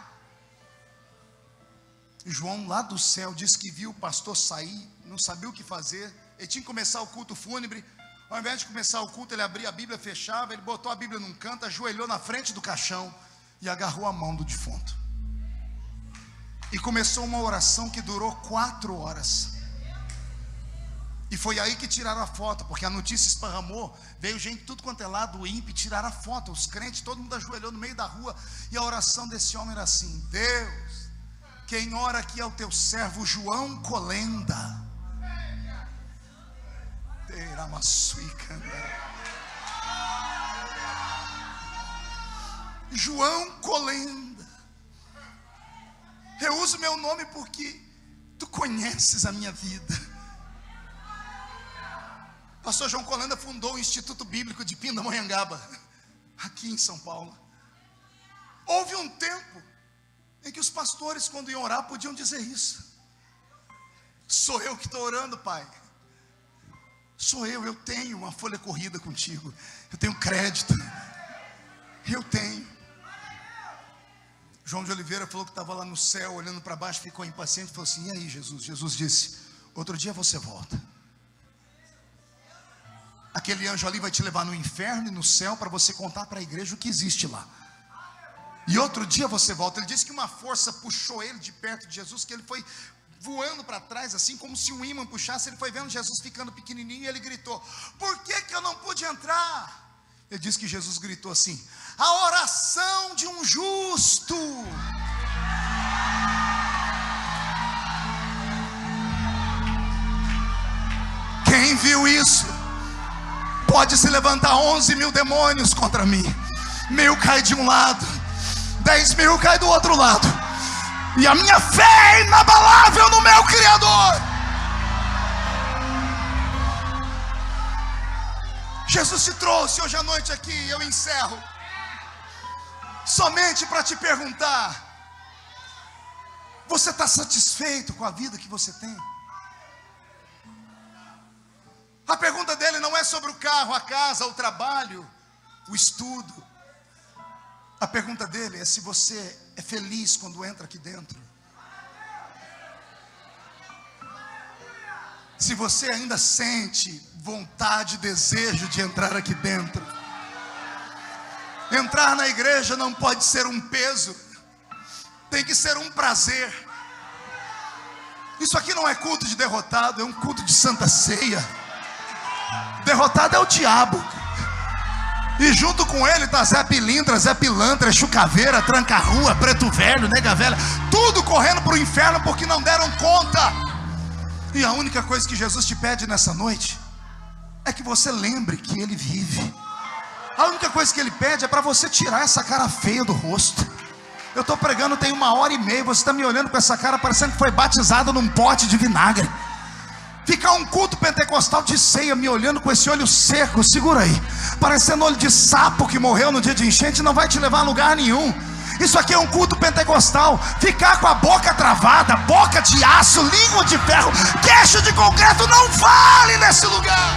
E João lá do céu disse que viu o pastor sair, não sabia o que fazer. Ele tinha que começar o culto fúnebre. Ao invés de começar o culto, ele abria a Bíblia, fechava. Ele botou a Bíblia num canto, ajoelhou na frente do caixão e agarrou a mão do defunto. E começou uma oração que durou 4 horas. E foi aí que tiraram a foto, porque a notícia esparramou. Veio gente tudo quanto é lado, o ímpio, tiraram a foto. Os crentes, todo mundo ajoelhou no meio da rua. E a oração desse homem era assim: Deus, quem ora aqui é o teu servo João Colenda. João Colenda. Eu uso meu nome porque tu conheces a minha vida. Pastor João Colenda fundou o Instituto Bíblico de Pindamonhangaba, aqui em São Paulo. Houve um tempo em que os pastores, quando iam orar, podiam dizer isso: sou eu que estou orando, pai. Sou eu tenho uma folha corrida contigo, eu tenho crédito, eu tenho. João de Oliveira falou que estava lá no céu, olhando para baixo, ficou impaciente, falou assim: e aí, Jesus? Jesus disse: outro dia você volta. Aquele anjo ali vai te levar no inferno e no céu para você contar para a igreja o que existe lá. E outro dia você volta. Ele disse que uma força puxou ele de perto de Jesus, que ele foi voando para trás, assim como se um ímã puxasse. Ele foi vendo Jesus ficando pequenininho e ele gritou: por que eu não pude entrar? Ele disse que Jesus gritou assim: a oração de um justo. Quem viu isso pode se levantar 11.000 demônios contra mim. 1.000 cai de um lado, 10.000 cai do outro lado, e a minha fé é inabalável no meu Criador. Jesus te trouxe hoje à noite aqui, e eu encerro somente para te perguntar: você está satisfeito com a vida que você tem? A pergunta dele não é sobre o carro, a casa, o trabalho, o estudo. A pergunta dele é se você é feliz quando entra aqui dentro. Se você ainda sente vontade, desejo de entrar aqui dentro. Entrar na igreja não pode ser um peso, tem que ser um prazer. Isso aqui não é culto de derrotado, é um culto de santa ceia. Derrotado é o diabo, e junto com ele está Zé Pilintra, Zé Pilantra, Chucaveira, Tranca-Rua, Preto Velho, Nega Velha, tudo correndo para o inferno porque não deram conta. E a única coisa que Jesus te pede nessa noite é que você lembre que ele vive. A única coisa que ele pede é para você tirar essa cara feia do rosto. Eu estou pregando tem 1h30, você está me olhando com essa cara parecendo que foi batizado num pote de vinagre. Ficar um culto pentecostal de ceia me olhando com esse olho seco, segura aí, parecendo olho de sapo que morreu no dia de enchente, não vai te levar a lugar nenhum. Isso aqui é um culto pentecostal. Ficar com a boca travada, boca de aço, língua de ferro, queixo de concreto, não vale nesse lugar.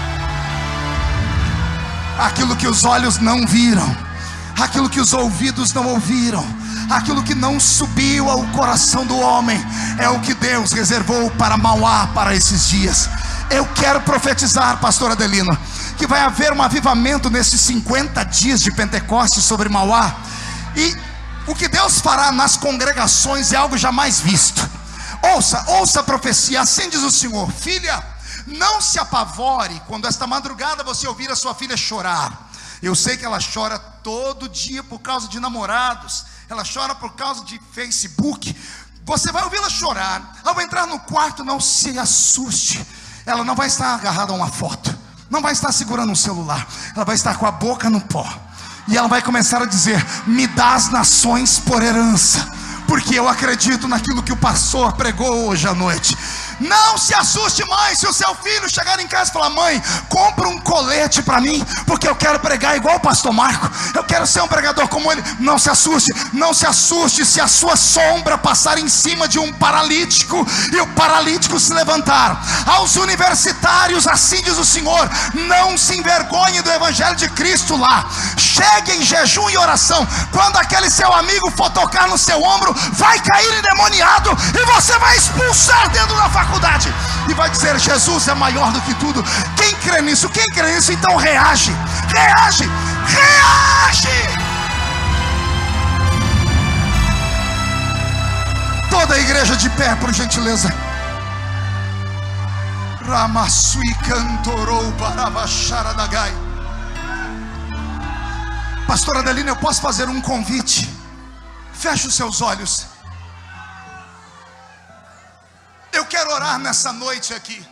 Aquilo que os olhos não viram, aquilo que os ouvidos não ouviram, aquilo que não subiu ao coração do homem, é o que Deus reservou para Mauá, para esses dias. Eu quero profetizar, pastor Adelino, que vai haver um avivamento nesses 50 dias de Pentecostes sobre Mauá. E o que Deus fará nas congregações é algo jamais visto. Ouça a profecia, assim diz o Senhor: filha, não se apavore quando esta madrugada você ouvir a sua filha chorar. Eu sei que ela chora todo dia por causa de namorados, ela chora por causa de Facebook. Você vai ouvi-la chorar. Ao entrar no quarto, não se assuste. Ela não vai estar agarrada a uma foto, não vai estar segurando um celular. Ela vai estar com a boca no pó, e ela vai começar a dizer: me dá as nações por herança, porque eu acredito naquilo que o pastor pregou hoje à noite. Não se assuste mais se o seu filho chegar em casa e falar: mãe, compra um colete para mim, porque eu quero pregar igual o pastor Marco, eu quero ser um pregador como ele. Não se assuste, não se assuste se a sua sombra passar em cima de um paralítico e o paralítico se levantar. Aos universitários, assim diz o Senhor: não se envergonhe do evangelho de Cristo lá. Chegue em jejum e oração. Quando aquele seu amigo for tocar no seu ombro, vai cair endemoniado e você vai expulsar dentro da faculdade e vai dizer: Jesus é maior do que tudo. Quem crê nisso? Quem crê nisso? Então reage, reage, reage. Toda a igreja de pé, por gentileza. Ramassui cantorou barabachara da gai. Pastor Adelino, eu posso fazer um convite? Feche os seus olhos. Eu quero orar nessa noite aqui,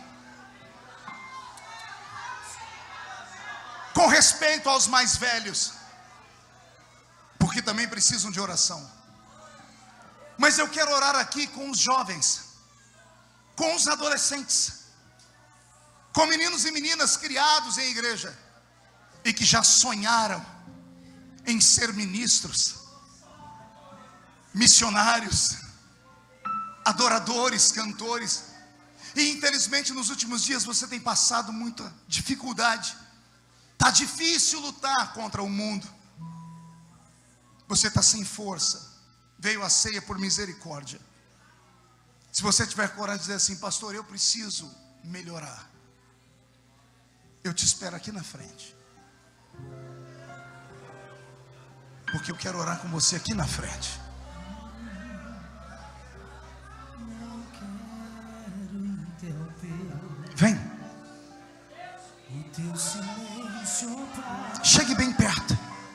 com respeito aos mais velhos, porque também precisam de oração. Mas eu quero orar aqui com os jovens, com os adolescentes, com meninos e meninas criados em igreja e que já sonharam em ser ministros, missionários, adoradores, cantores. E infelizmente nos últimos dias você tem passado muita dificuldade. Está difícil lutar contra o mundo. Você está sem força. Veio a ceia por misericórdia. Se você tiver coragem de dizer assim: pastor, eu preciso melhorar, eu te espero aqui na frente, porque eu quero orar com você aqui na frente. Vem. Chegue bem perto.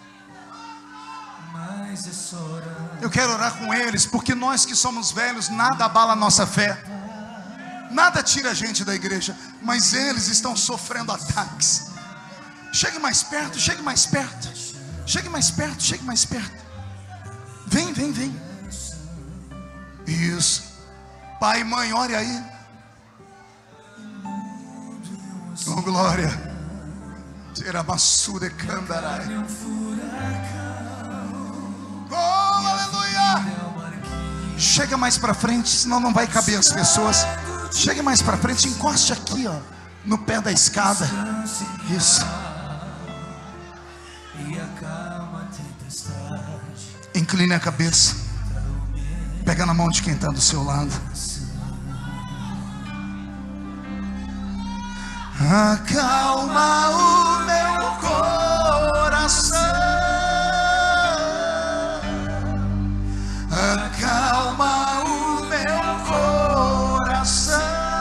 Eu quero orar com eles, porque nós que somos velhos, nada abala a nossa fé, nada tira a gente da igreja, mas eles estão sofrendo ataques. Chegue mais perto, chegue mais perto, chegue mais perto, chegue mais perto. Vem, vem, vem. Isso. Pai e mãe, ore aí. Oh glória. Tiramassude candarai. Oh aleluia. Chega mais para frente, senão não vai caber as pessoas. Chegue mais para frente, encoste aqui, ó, no pé da escada. Isso. Incline a cabeça. Pega na mão de quem está do seu lado. Acalma o meu coração. Acalma o meu coração.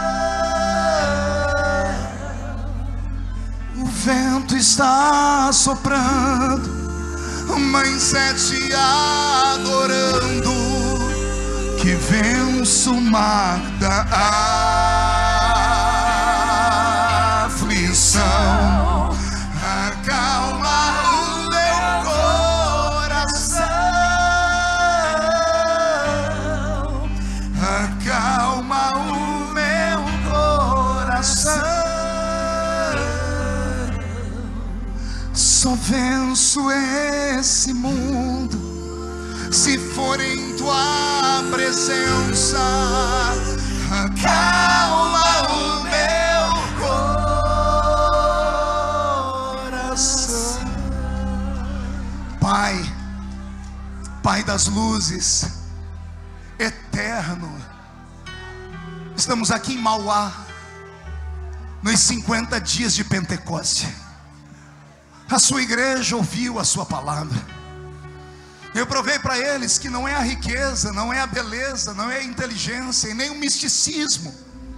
O vento está soprando, Mãe Sete adorando, que venço o mar da aflição. Acalma o meu coração. Acalma o meu coração. só venço esse mundo se for em tua presença. Acalma o meu coração. Pai, Pai das luzes, eterno, estamos aqui em Mauá, nos 50 dias de Pentecoste. A sua igreja ouviu a sua palavra. Eu provei para eles que não é a riqueza, não é a beleza, não é a inteligência e nem o misticismo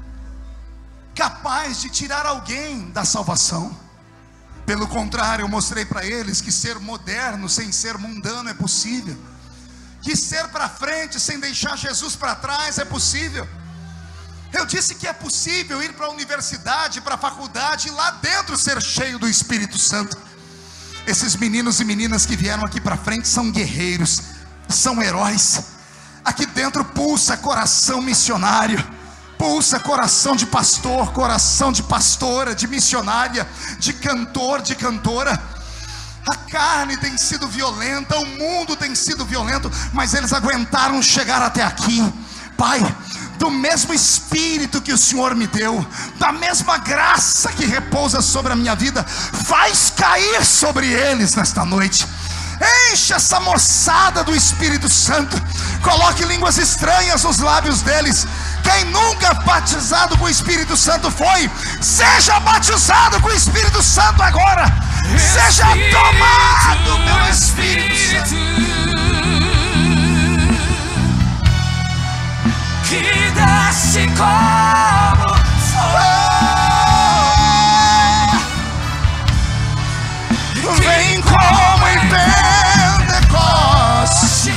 capaz de tirar alguém da salvação. Pelo contrário, eu mostrei para eles que ser moderno sem ser mundano é possível, que ser para frente sem deixar Jesus para trás é possível. Eu disse que é possível ir para a universidade, para a faculdade e lá dentro ser cheio do Espírito Santo. Esses meninos e meninas que vieram aqui para frente são guerreiros, são heróis. Aqui dentro pulsa coração missionário, pulsa coração de pastor, coração de pastora, de missionária, de cantor, de cantora. A carne tem sido violenta, o mundo tem sido violento, mas eles aguentaram chegar até aqui. Pai, do mesmo Espírito que o Senhor me deu, da mesma graça que repousa sobre a minha vida, faz cair sobre eles nesta noite. Enche essa moçada do Espírito Santo, coloque línguas estranhas nos lábios deles. Quem nunca batizado com o Espírito Santo foi, seja batizado com o Espírito Santo agora. Seja tomado pelo Espírito Santo, que desce como fogo, vem como em Pentecoste,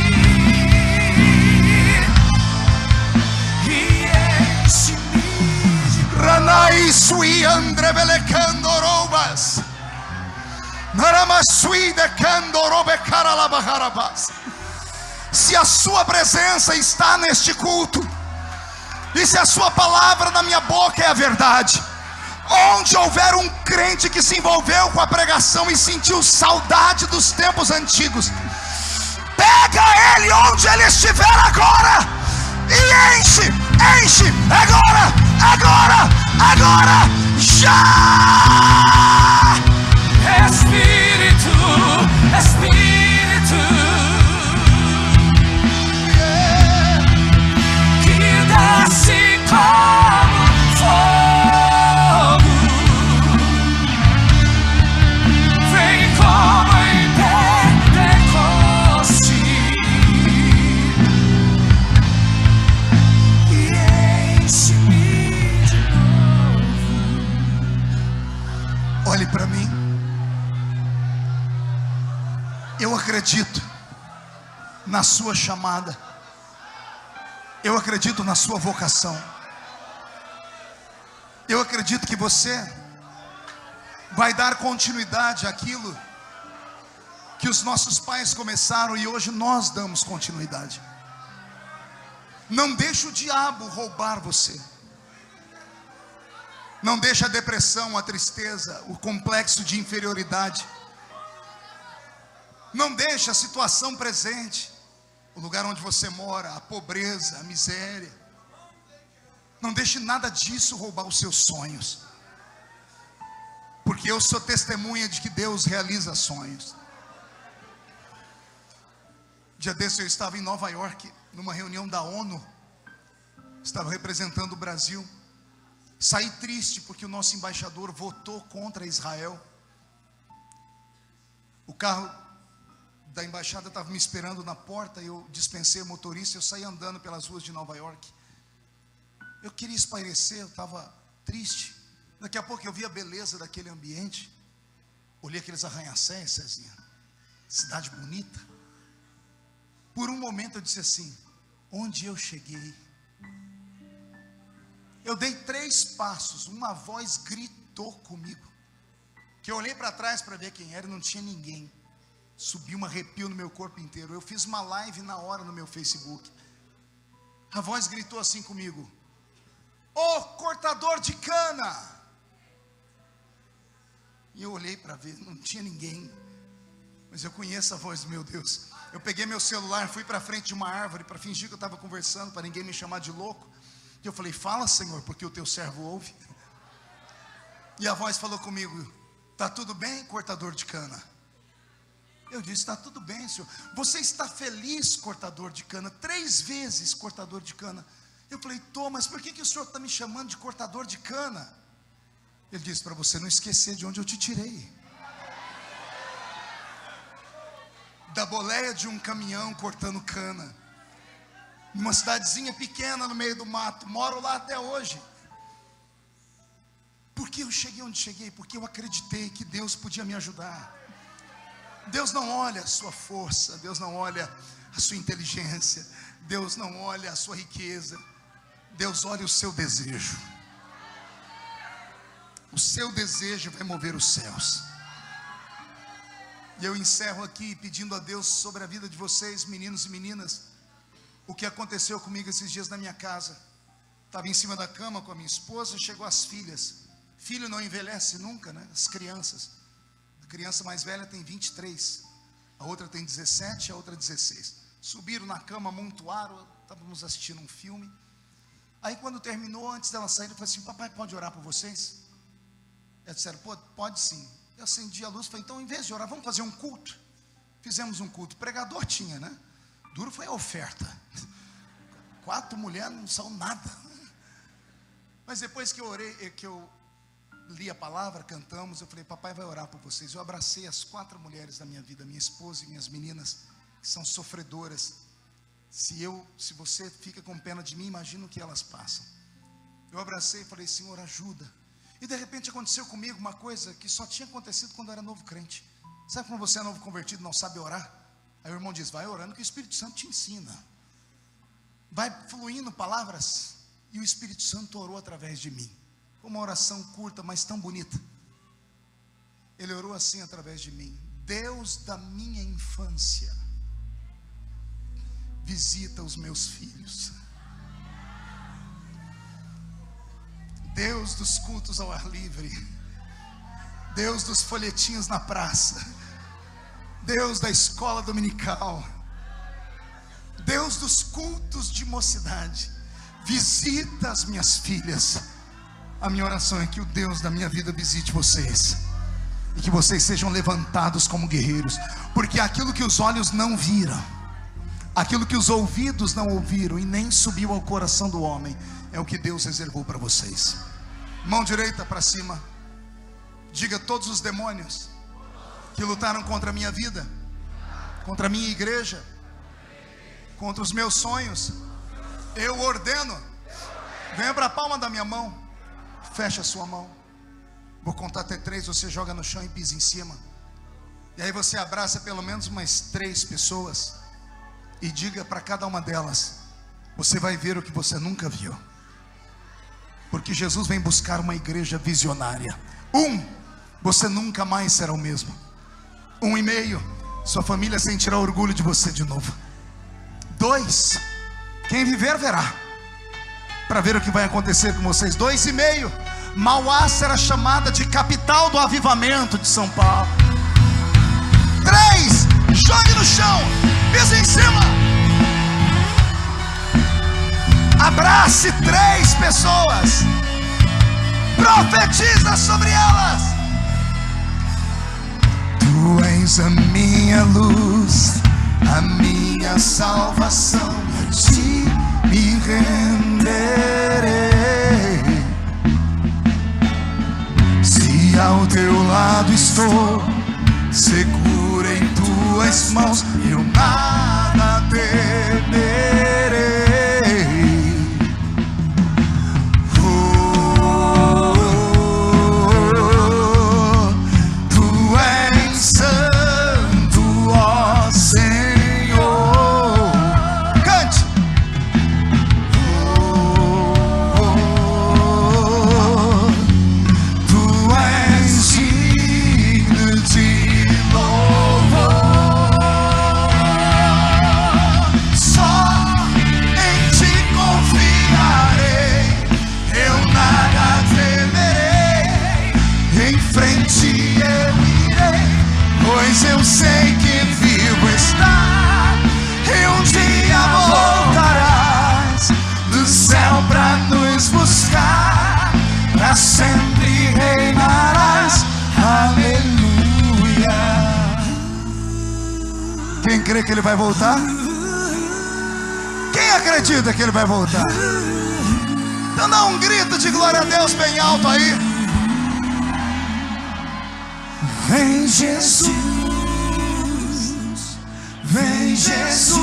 e enche-me de Ranai sui andre belecandorobas, Naramasui de candorobe caralabaharabas. Se a sua presença está neste culto, e se a sua palavra na minha boca é a verdade, onde houver um crente que se envolveu com a pregação e sentiu saudade dos tempos antigos, pega ele onde ele estiver agora e enche, enche, agora, agora, agora, já! Espírito, Espírito, que desce como fogo, vem como em Pentecoste, e enche-me de novo. Olhe para mim. Eu acredito na sua chamada, eu acredito na sua vocação, eu acredito que você vai dar continuidade àquilo que os nossos pais começaram e hoje nós damos continuidade. Não deixe o diabo roubar você, não deixe a depressão, a tristeza, o complexo de inferioridade, não deixe a situação presente, o lugar onde você mora, a pobreza, a miséria, não deixe nada disso roubar os seus sonhos, porque eu sou testemunha de que Deus realiza sonhos. Dia desse eu estava em Nova York, numa reunião da ONU, estava representando o Brasil. Saí triste porque o nosso embaixador votou contra Israel. O carro da embaixada estava me esperando na porta, eu dispensei o motorista, eu saí andando pelas ruas de Nova York. Eu queria espairecer, eu estava triste. Daqui a pouco eu vi a beleza daquele ambiente, olhei aqueles arranha-céus, Cezinha, cidade bonita. Por um momento eu disse assim: onde eu cheguei? Eu dei 3 passos, uma voz gritou comigo, que eu olhei para trás para ver quem era e não tinha ninguém. Subiu um arrepio no meu corpo inteiro. Eu fiz uma live na hora no meu Facebook. A voz gritou assim comigo: ô cortador de cana! E eu olhei para ver, não tinha ninguém. Mas eu conheço a voz do meu Deus. Eu peguei meu celular, fui para frente de uma árvore para fingir que eu estava conversando, para ninguém me chamar de louco. E eu falei: fala, Senhor, porque o teu servo ouve. E a voz falou comigo: está tudo bem, cortador de cana? Eu disse: está tudo bem, Senhor. Você está feliz, cortador de cana? 3 vezes cortador de cana. Eu falei: tô, mas por que o Senhor está me chamando de cortador de cana? Ele disse: para você não esquecer de onde eu te tirei. Da boleia de um caminhão cortando cana, numa cidadezinha pequena no meio do mato. Moro lá até hoje. Por que eu cheguei onde cheguei? Porque eu acreditei que Deus podia me ajudar. Deus não olha a sua força, Deus não olha a sua inteligência, Deus não olha a sua riqueza, Deus olha o seu desejo. O seu desejo vai mover os céus. E eu encerro aqui pedindo a Deus sobre a vida de vocês, meninos e meninas, o que aconteceu comigo esses dias na minha casa. Estava em cima da cama com a minha esposa, chegou as filhas. Filho não envelhece nunca, né? As crianças. A criança mais velha tem 23, a outra tem 17, a outra 16. Subiram na cama, amontoaram, estávamos assistindo um filme. Aí quando terminou, antes dela sair, eu falei assim: papai, pode orar por vocês? Elas disseram: pode sim. Eu acendi a luz e falei: então, em vez de orar, vamos fazer um culto. Fizemos um culto. Pregador tinha, né? Duro foi a oferta. 4 mulheres não são nada. Mas depois que eu orei, que eu li a palavra, cantamos, eu falei: papai vai orar por vocês. Eu abracei as 4 mulheres da minha vida, minha esposa e minhas meninas, que são sofredoras. Se você fica com pena de mim, imagina o que elas passam. Eu abracei e falei: Senhor, ajuda. E de repente aconteceu comigo uma coisa que só tinha acontecido quando eu era novo crente. Sabe quando você é novo convertido e não sabe orar? Aí o irmão diz: vai orando que o Espírito Santo te ensina. Vai fluindo palavras. E o Espírito Santo orou através de mim. Uma oração curta, mas tão bonita. Ele orou assim através de mim: Deus da minha infância, visita os meus filhos. Deus dos cultos ao ar livre, Deus dos folhetinhos na praça, Deus da escola dominical, Deus dos cultos de mocidade, visita as minhas filhas. A minha oração é que o Deus da minha vida visite vocês, e que vocês sejam levantados como guerreiros, porque aquilo que os olhos não viram, aquilo que os ouvidos não ouviram e nem subiu ao coração do homem, é o que Deus reservou para vocês. Mão direita para cima. Diga: todos os demônios que lutaram contra a minha vida, contra a minha igreja, contra os meus sonhos, eu ordeno. Venha para a palma da minha mão. Fecha a sua mão. Vou contar até 3, você joga no chão e pisa em cima. E aí você abraça pelo menos umas 3 pessoas e diga para cada uma delas: você vai ver o que você nunca viu. Porque Jesus vem buscar uma igreja visionária. 1, você nunca mais será o mesmo. 1,5, sua família sentirá orgulho de você de novo. 2, quem viver verá, para ver o que vai acontecer com vocês. 2,5, Mauá será chamada de capital do avivamento de São Paulo. 3, jogue no chão, pisa em cima, abrace 3 pessoas, profetiza sobre elas. Tu és a minha luz, a minha salvação, a ti me renderei. Se ao teu lado estou, seguro em tuas mãos, eu nada temerei. Só crê que ele vai voltar? Quem acredita que ele vai voltar? Então dá um grito de glória a Deus bem alto aí. Vem Jesus, vem Jesus,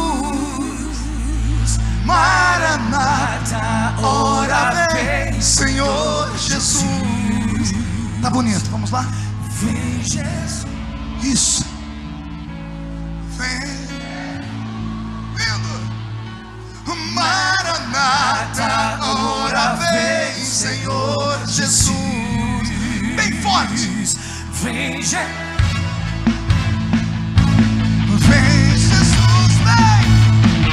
Maranata, ora vem, Senhor Jesus. Tá bonito, vamos lá? Vem Jesus. Isso. Vem. Vindo. Maranata, ora vem, Senhor Jesus. Bem forte. Vem Jesus. Vem Jesus, vem.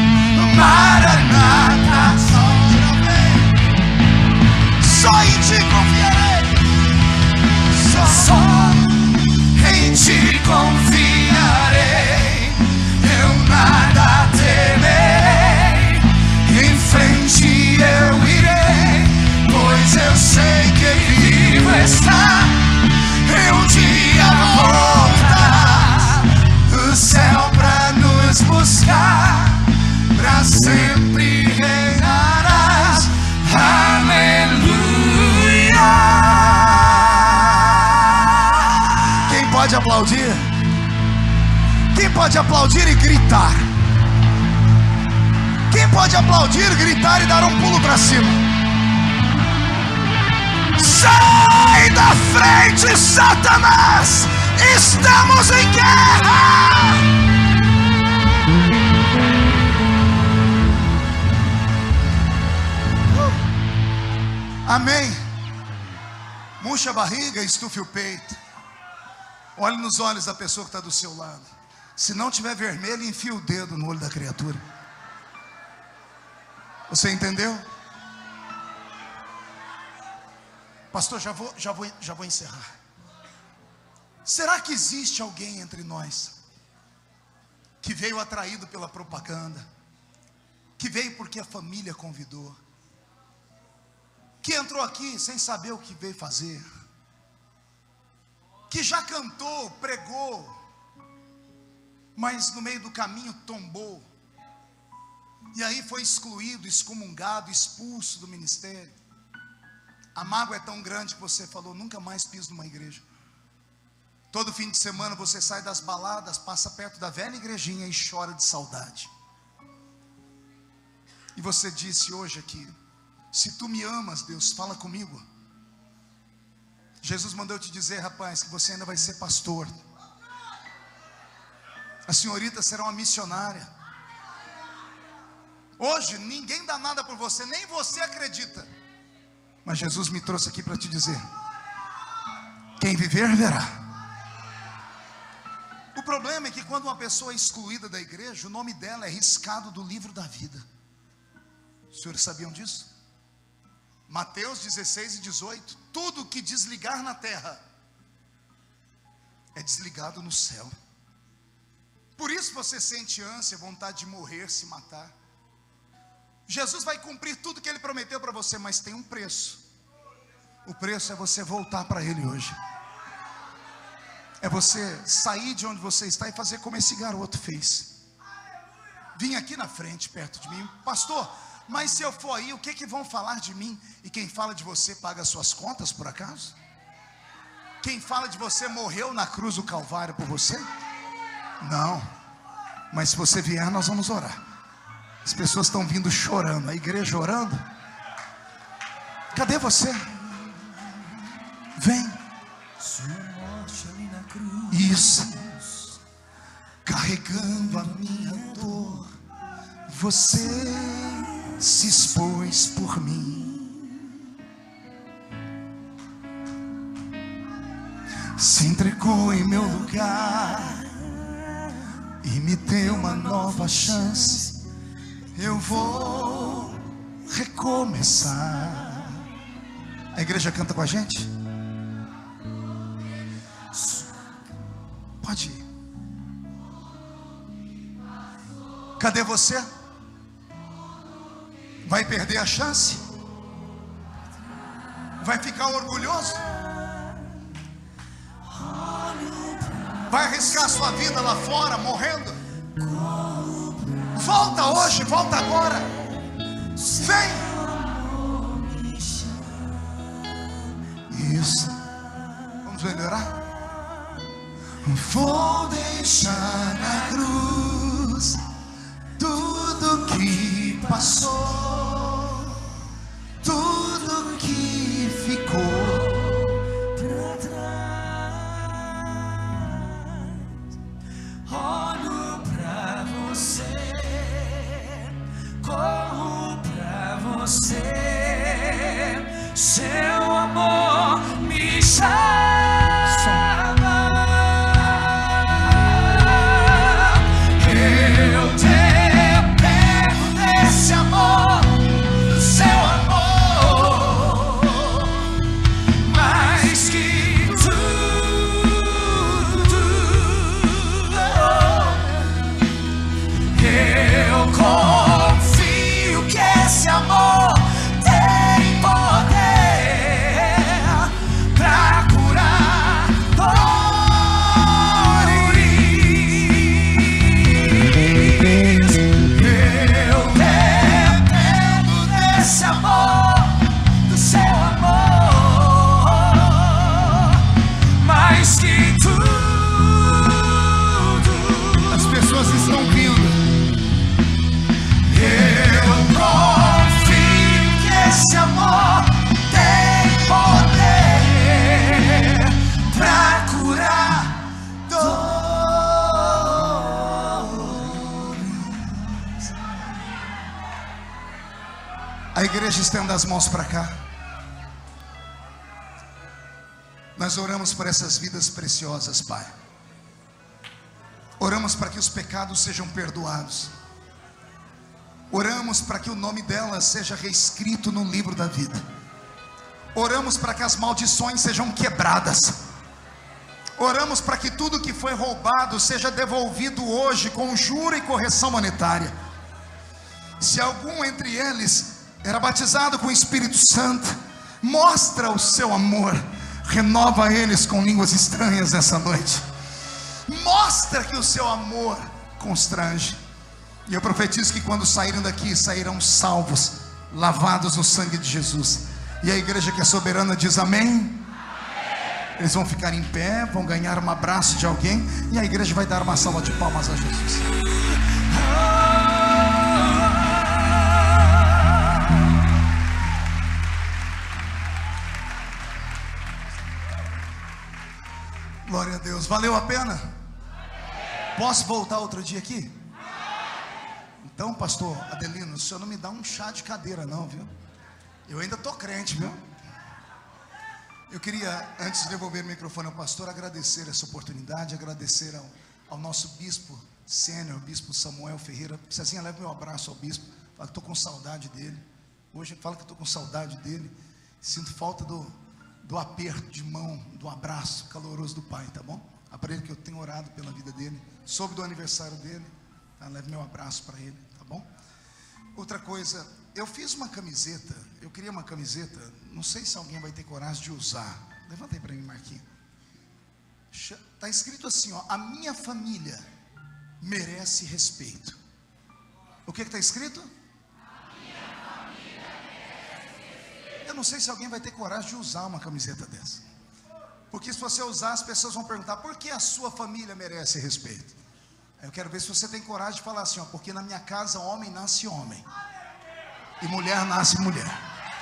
Maranata, ora vem. Só em ti confiarei. Só em ti confiarei. Eu nada temerei. Em frente eu irei, pois eu sei que vivo está. E um dia voltar o céu pra nos buscar. Pra sempre reinarás. Aleluia. Quem pode aplaudir? Quem pode aplaudir e gritar? Quem pode aplaudir, gritar e dar um pulo pra cima? Sai da frente, Satanás! Estamos em guerra! Amém. Murcha a barriga, estufe o peito. Olhe nos olhos da pessoa que está do seu lado. Se não tiver vermelho, enfia o dedo no olho da criatura. Você entendeu? Pastor, já vou encerrar. Será que existe alguém entre nós que veio atraído pela propaganda, que veio porque a família convidou, que entrou aqui sem saber o que veio fazer, que já cantou, pregou, mas no meio do caminho tombou, e aí foi excluído, excomungado, expulso do ministério? A mágoa é tão grande que você falou: nunca mais piso numa igreja. Todo fim de semana você sai das baladas, passa perto da velha igrejinha e chora de saudade. E você disse hoje aqui: se tu me amas, Deus, fala comigo. Jesus mandou te dizer, rapaz, que você ainda vai ser pastor. A senhorita será uma missionária. Hoje ninguém dá nada por você, nem você acredita. Mas Jesus me trouxe aqui para te dizer: quem viver, verá. O problema é que quando uma pessoa é excluída da igreja, o nome dela é riscado do livro da vida. Os senhores sabiam disso? Mateus 16 e 18: tudo que desligar na terra é desligado no céu. Por isso você sente ânsia, vontade de morrer, se matar. Jesus vai cumprir tudo que Ele prometeu para você, mas tem um preço. O preço é você voltar para Ele hoje. É você sair de onde você está e fazer como esse garoto fez. Vim aqui na frente, perto de mim: pastor, mas se eu for aí, o que vão falar de mim? E quem fala de você paga as suas contas, por acaso? Quem fala de você morreu na cruz do Calvário por você? Não. Mas se você vier, nós vamos orar. As pessoas estão vindo chorando, a igreja orando. Cadê você? Vem. Isso. Carregando a minha dor, você se expôs por mim. Se entregou em meu lugar e me deu uma nova chance. Eu vou recomeçar. A igreja canta com a gente? Pode ir. Cadê você? Vai perder a chance? Vai ficar orgulhoso? Vai arriscar a sua vida lá fora, morrendo? Volta hoje, volta agora. Vem. Isso. Vamos melhorar? Vou deixar na cruz tudo que passou, tudo que ficou pra trás. Olho pra você, corro pra você. Seu amor me chama. Eu dependo desse amor, do seu amor, mais que tudo. Eu confio que esse amor tem poder pra curar dores. Eu dependo desse amor, do seu amor, mais que tudo. As pessoas estão vindo. Eu confio que esse amor tem poder pra curar dores. A igreja estenda as mãos para cá. Nós oramos por essas vidas preciosas, Pai. Oramos para que os pecados sejam perdoados. Oramos para que o nome delas seja reescrito no livro da vida. Oramos para que as maldições sejam quebradas. Oramos para que tudo que foi roubado seja devolvido hoje com juro e correção monetária. Se algum entre eles era batizado com o Espírito Santo, mostra o seu amor. Renova eles com línguas estranhas nessa noite. Mostra que o seu amor constrange. E eu profetizo que quando saírem daqui, sairão salvos, lavados no sangue de Jesus. E a igreja que é soberana diz amém. Amém. Eles vão ficar em pé, vão ganhar um abraço de alguém, e a igreja vai dar uma salva de palmas a Jesus. Glória a Deus. Valeu a pena? Posso voltar outro dia aqui? Então, pastor Adelino, o senhor não me dá um chá de cadeira não, viu? Eu ainda tô crente, viu? Eu queria, antes de devolver o microfone ao pastor, agradecer essa oportunidade, agradecer ao nosso bispo sênior, o bispo Samuel Ferreira. Cezinha, leva meu abraço ao bispo. Fala que estou com saudade dele. Hoje fala que estou com saudade dele. Sinto falta do aperto de mão, do abraço caloroso do pai, tá bom? Para ele que eu tenho orado pela vida dele. Soube do aniversário dele. Tá? Leve meu abraço para ele, tá bom? Outra coisa, eu fiz uma camiseta. Eu queria uma camiseta. Não sei se alguém vai ter coragem de usar. Levanta aí para mim, Marquinhos. Está escrito assim, ó: a minha família merece respeito. O que está escrito? A minha família merece respeito. Eu não sei se alguém vai ter coragem de usar uma camiseta dessa. Porque se você usar, as pessoas vão perguntar: por que a sua família merece respeito? Eu quero ver se você tem coragem de falar assim, ó: porque na minha casa homem nasce homem e mulher nasce mulher.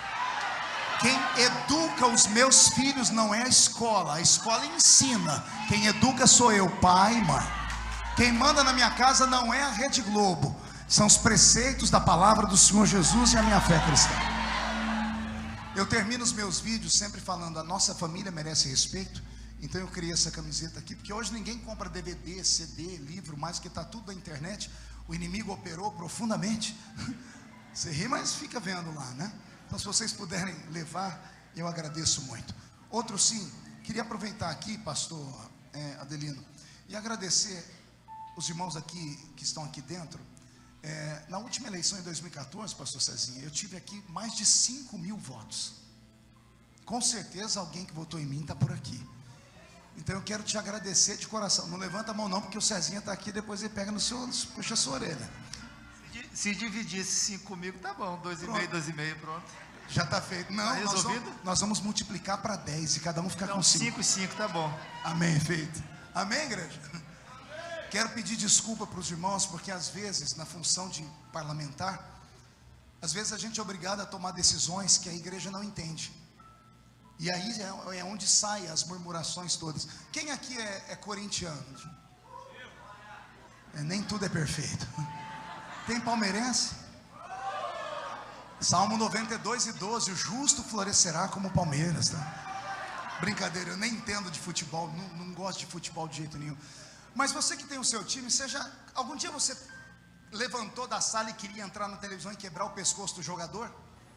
Quem educa os meus filhos não é a escola ensina. Quem educa sou eu, pai e mãe. Quem manda na minha casa não é a Rede Globo, são os preceitos da palavra do Senhor Jesus e a minha fé cristã. Eu termino os meus vídeos sempre falando: a nossa família merece respeito. Então eu criei essa camiseta aqui, porque hoje ninguém compra DVD, CD, livro, mais que está tudo na internet. O inimigo operou profundamente. Você ri, mas fica vendo lá, né? Então se vocês puderem levar, eu agradeço muito. Outro sim, queria aproveitar aqui, pastor Adelino, e agradecer os irmãos aqui, que estão aqui dentro. Na última eleição em 2014, pastor Cezinha, eu tive aqui mais de 5.000 votos. Com certeza alguém que votou em mim está por aqui. Então eu quero te agradecer de coração. Não levanta a mão não, porque o Cezinha está aqui, depois ele pega no seu, puxa a sua orelha. Se dividisse 5 comigo, tá bom. 2,5, 2,5, pronto. Já está feito. Não, Tá resolvido? nós vamos multiplicar para 10 e cada um ficar com 5. 5 e 5, tá bom. Amém, feito. Amém, igreja? Quero pedir desculpa para os irmãos, porque às vezes, na função de parlamentar, às vezes a gente é obrigado a tomar decisões que a igreja não entende. E aí é onde saem as murmurações todas. Quem aqui é corintiano? Nem tudo é perfeito. Tem palmeirense? Salmo 92:12, o justo florescerá como Palmeiras, tá? Brincadeira, eu nem entendo de futebol, não gosto de futebol de jeito nenhum. Mas você que tem o seu time, algum dia você levantou da sala e queria entrar na televisão e quebrar o pescoço do jogador?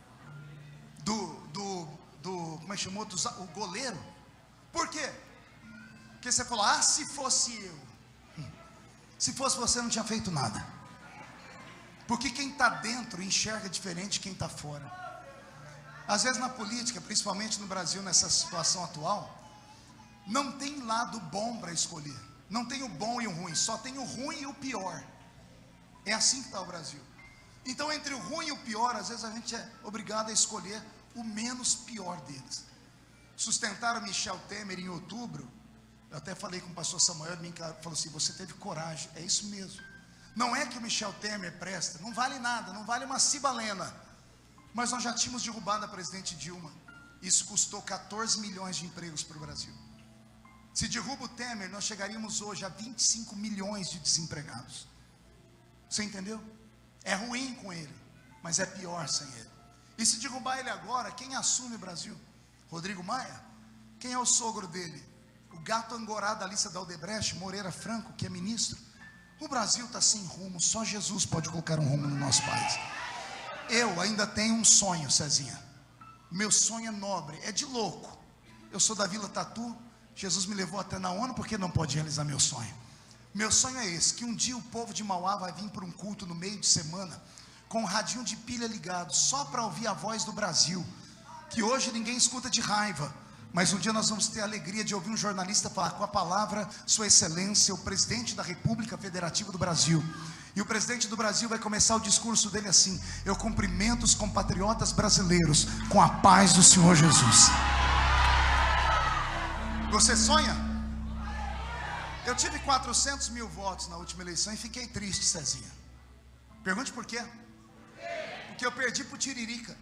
Como é que chamou? O goleiro? Por quê? Porque você falou, se fosse eu. Se fosse você, não tinha feito nada. Porque quem está dentro enxerga diferente de quem está fora. Às vezes na política, principalmente no Brasil, nessa situação atual, não tem lado bom para escolher. Não tem o bom e o ruim, só tem o ruim e o pior. É assim que está o Brasil. Então entre o ruim e o pior, às vezes a gente é obrigado a escolher o menos pior deles. Sustentaram Michel Temer em outubro. Eu até falei com o pastor Samuel, ele me falou assim, você teve coragem. É isso mesmo. Não é que o Michel Temer presta, não vale nada, não vale uma cibalena. Mas nós já tínhamos derrubado a presidente Dilma. Isso custou 14 milhões de empregos para o Brasil. Se derruba o Temer, nós chegaríamos hoje a 25 milhões de desempregados. Você entendeu? É ruim com ele, mas é pior sem ele. E se derrubar ele agora, quem assume o Brasil? Rodrigo Maia? Quem é o sogro dele? O gato angorá da lista da Odebrecht, Moreira Franco, que é ministro. O Brasil está sem rumo, só Jesus pode colocar um rumo no nosso país. Eu ainda tenho um sonho, Cezinha. Meu sonho é nobre, é de louco. Eu sou da Vila Tatu, Jesus me levou até na ONU, porque não pode realizar meu sonho. Meu sonho é esse, que um dia o povo de Mauá vai vir para um culto no meio de semana, com um radinho de pilha ligado, só para ouvir a voz do Brasil, que hoje ninguém escuta de raiva. Mas um dia nós vamos ter a alegria de ouvir um jornalista falar com a palavra, Sua Excelência, o presidente da República Federativa do Brasil. E o presidente do Brasil vai começar o discurso dele assim: eu cumprimento os compatriotas brasileiros com a paz do Senhor Jesus. Você sonha? Eu tive 400 mil votos na última eleição e fiquei triste, Cezinha. Pergunte por quê? Porque eu perdi para o Tiririca.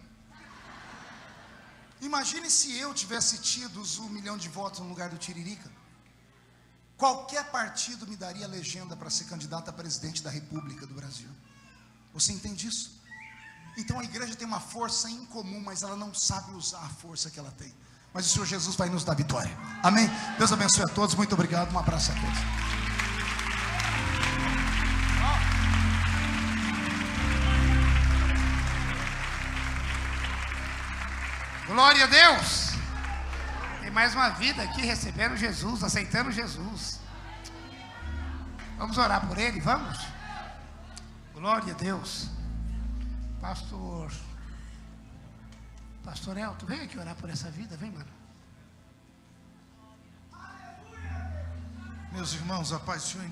Imagine se eu tivesse tido os 1 milhão de votos no lugar do Tiririca. Qualquer partido me daria legenda para ser candidato a presidente da República do Brasil. Você entende isso? Então a igreja tem uma força incomum, mas ela não sabe usar a força que ela tem. Mas o Senhor Jesus vai nos dar vitória. Amém? Deus abençoe a todos, muito obrigado, um abraço a todos. Glória a Deus. Tem mais uma vida aqui recebendo Jesus, aceitando Jesus. Vamos orar por ele, vamos? Glória a Deus. Pastor Elton, vem aqui orar por essa vida, vem, mano. Meus irmãos, a paz do Senhor.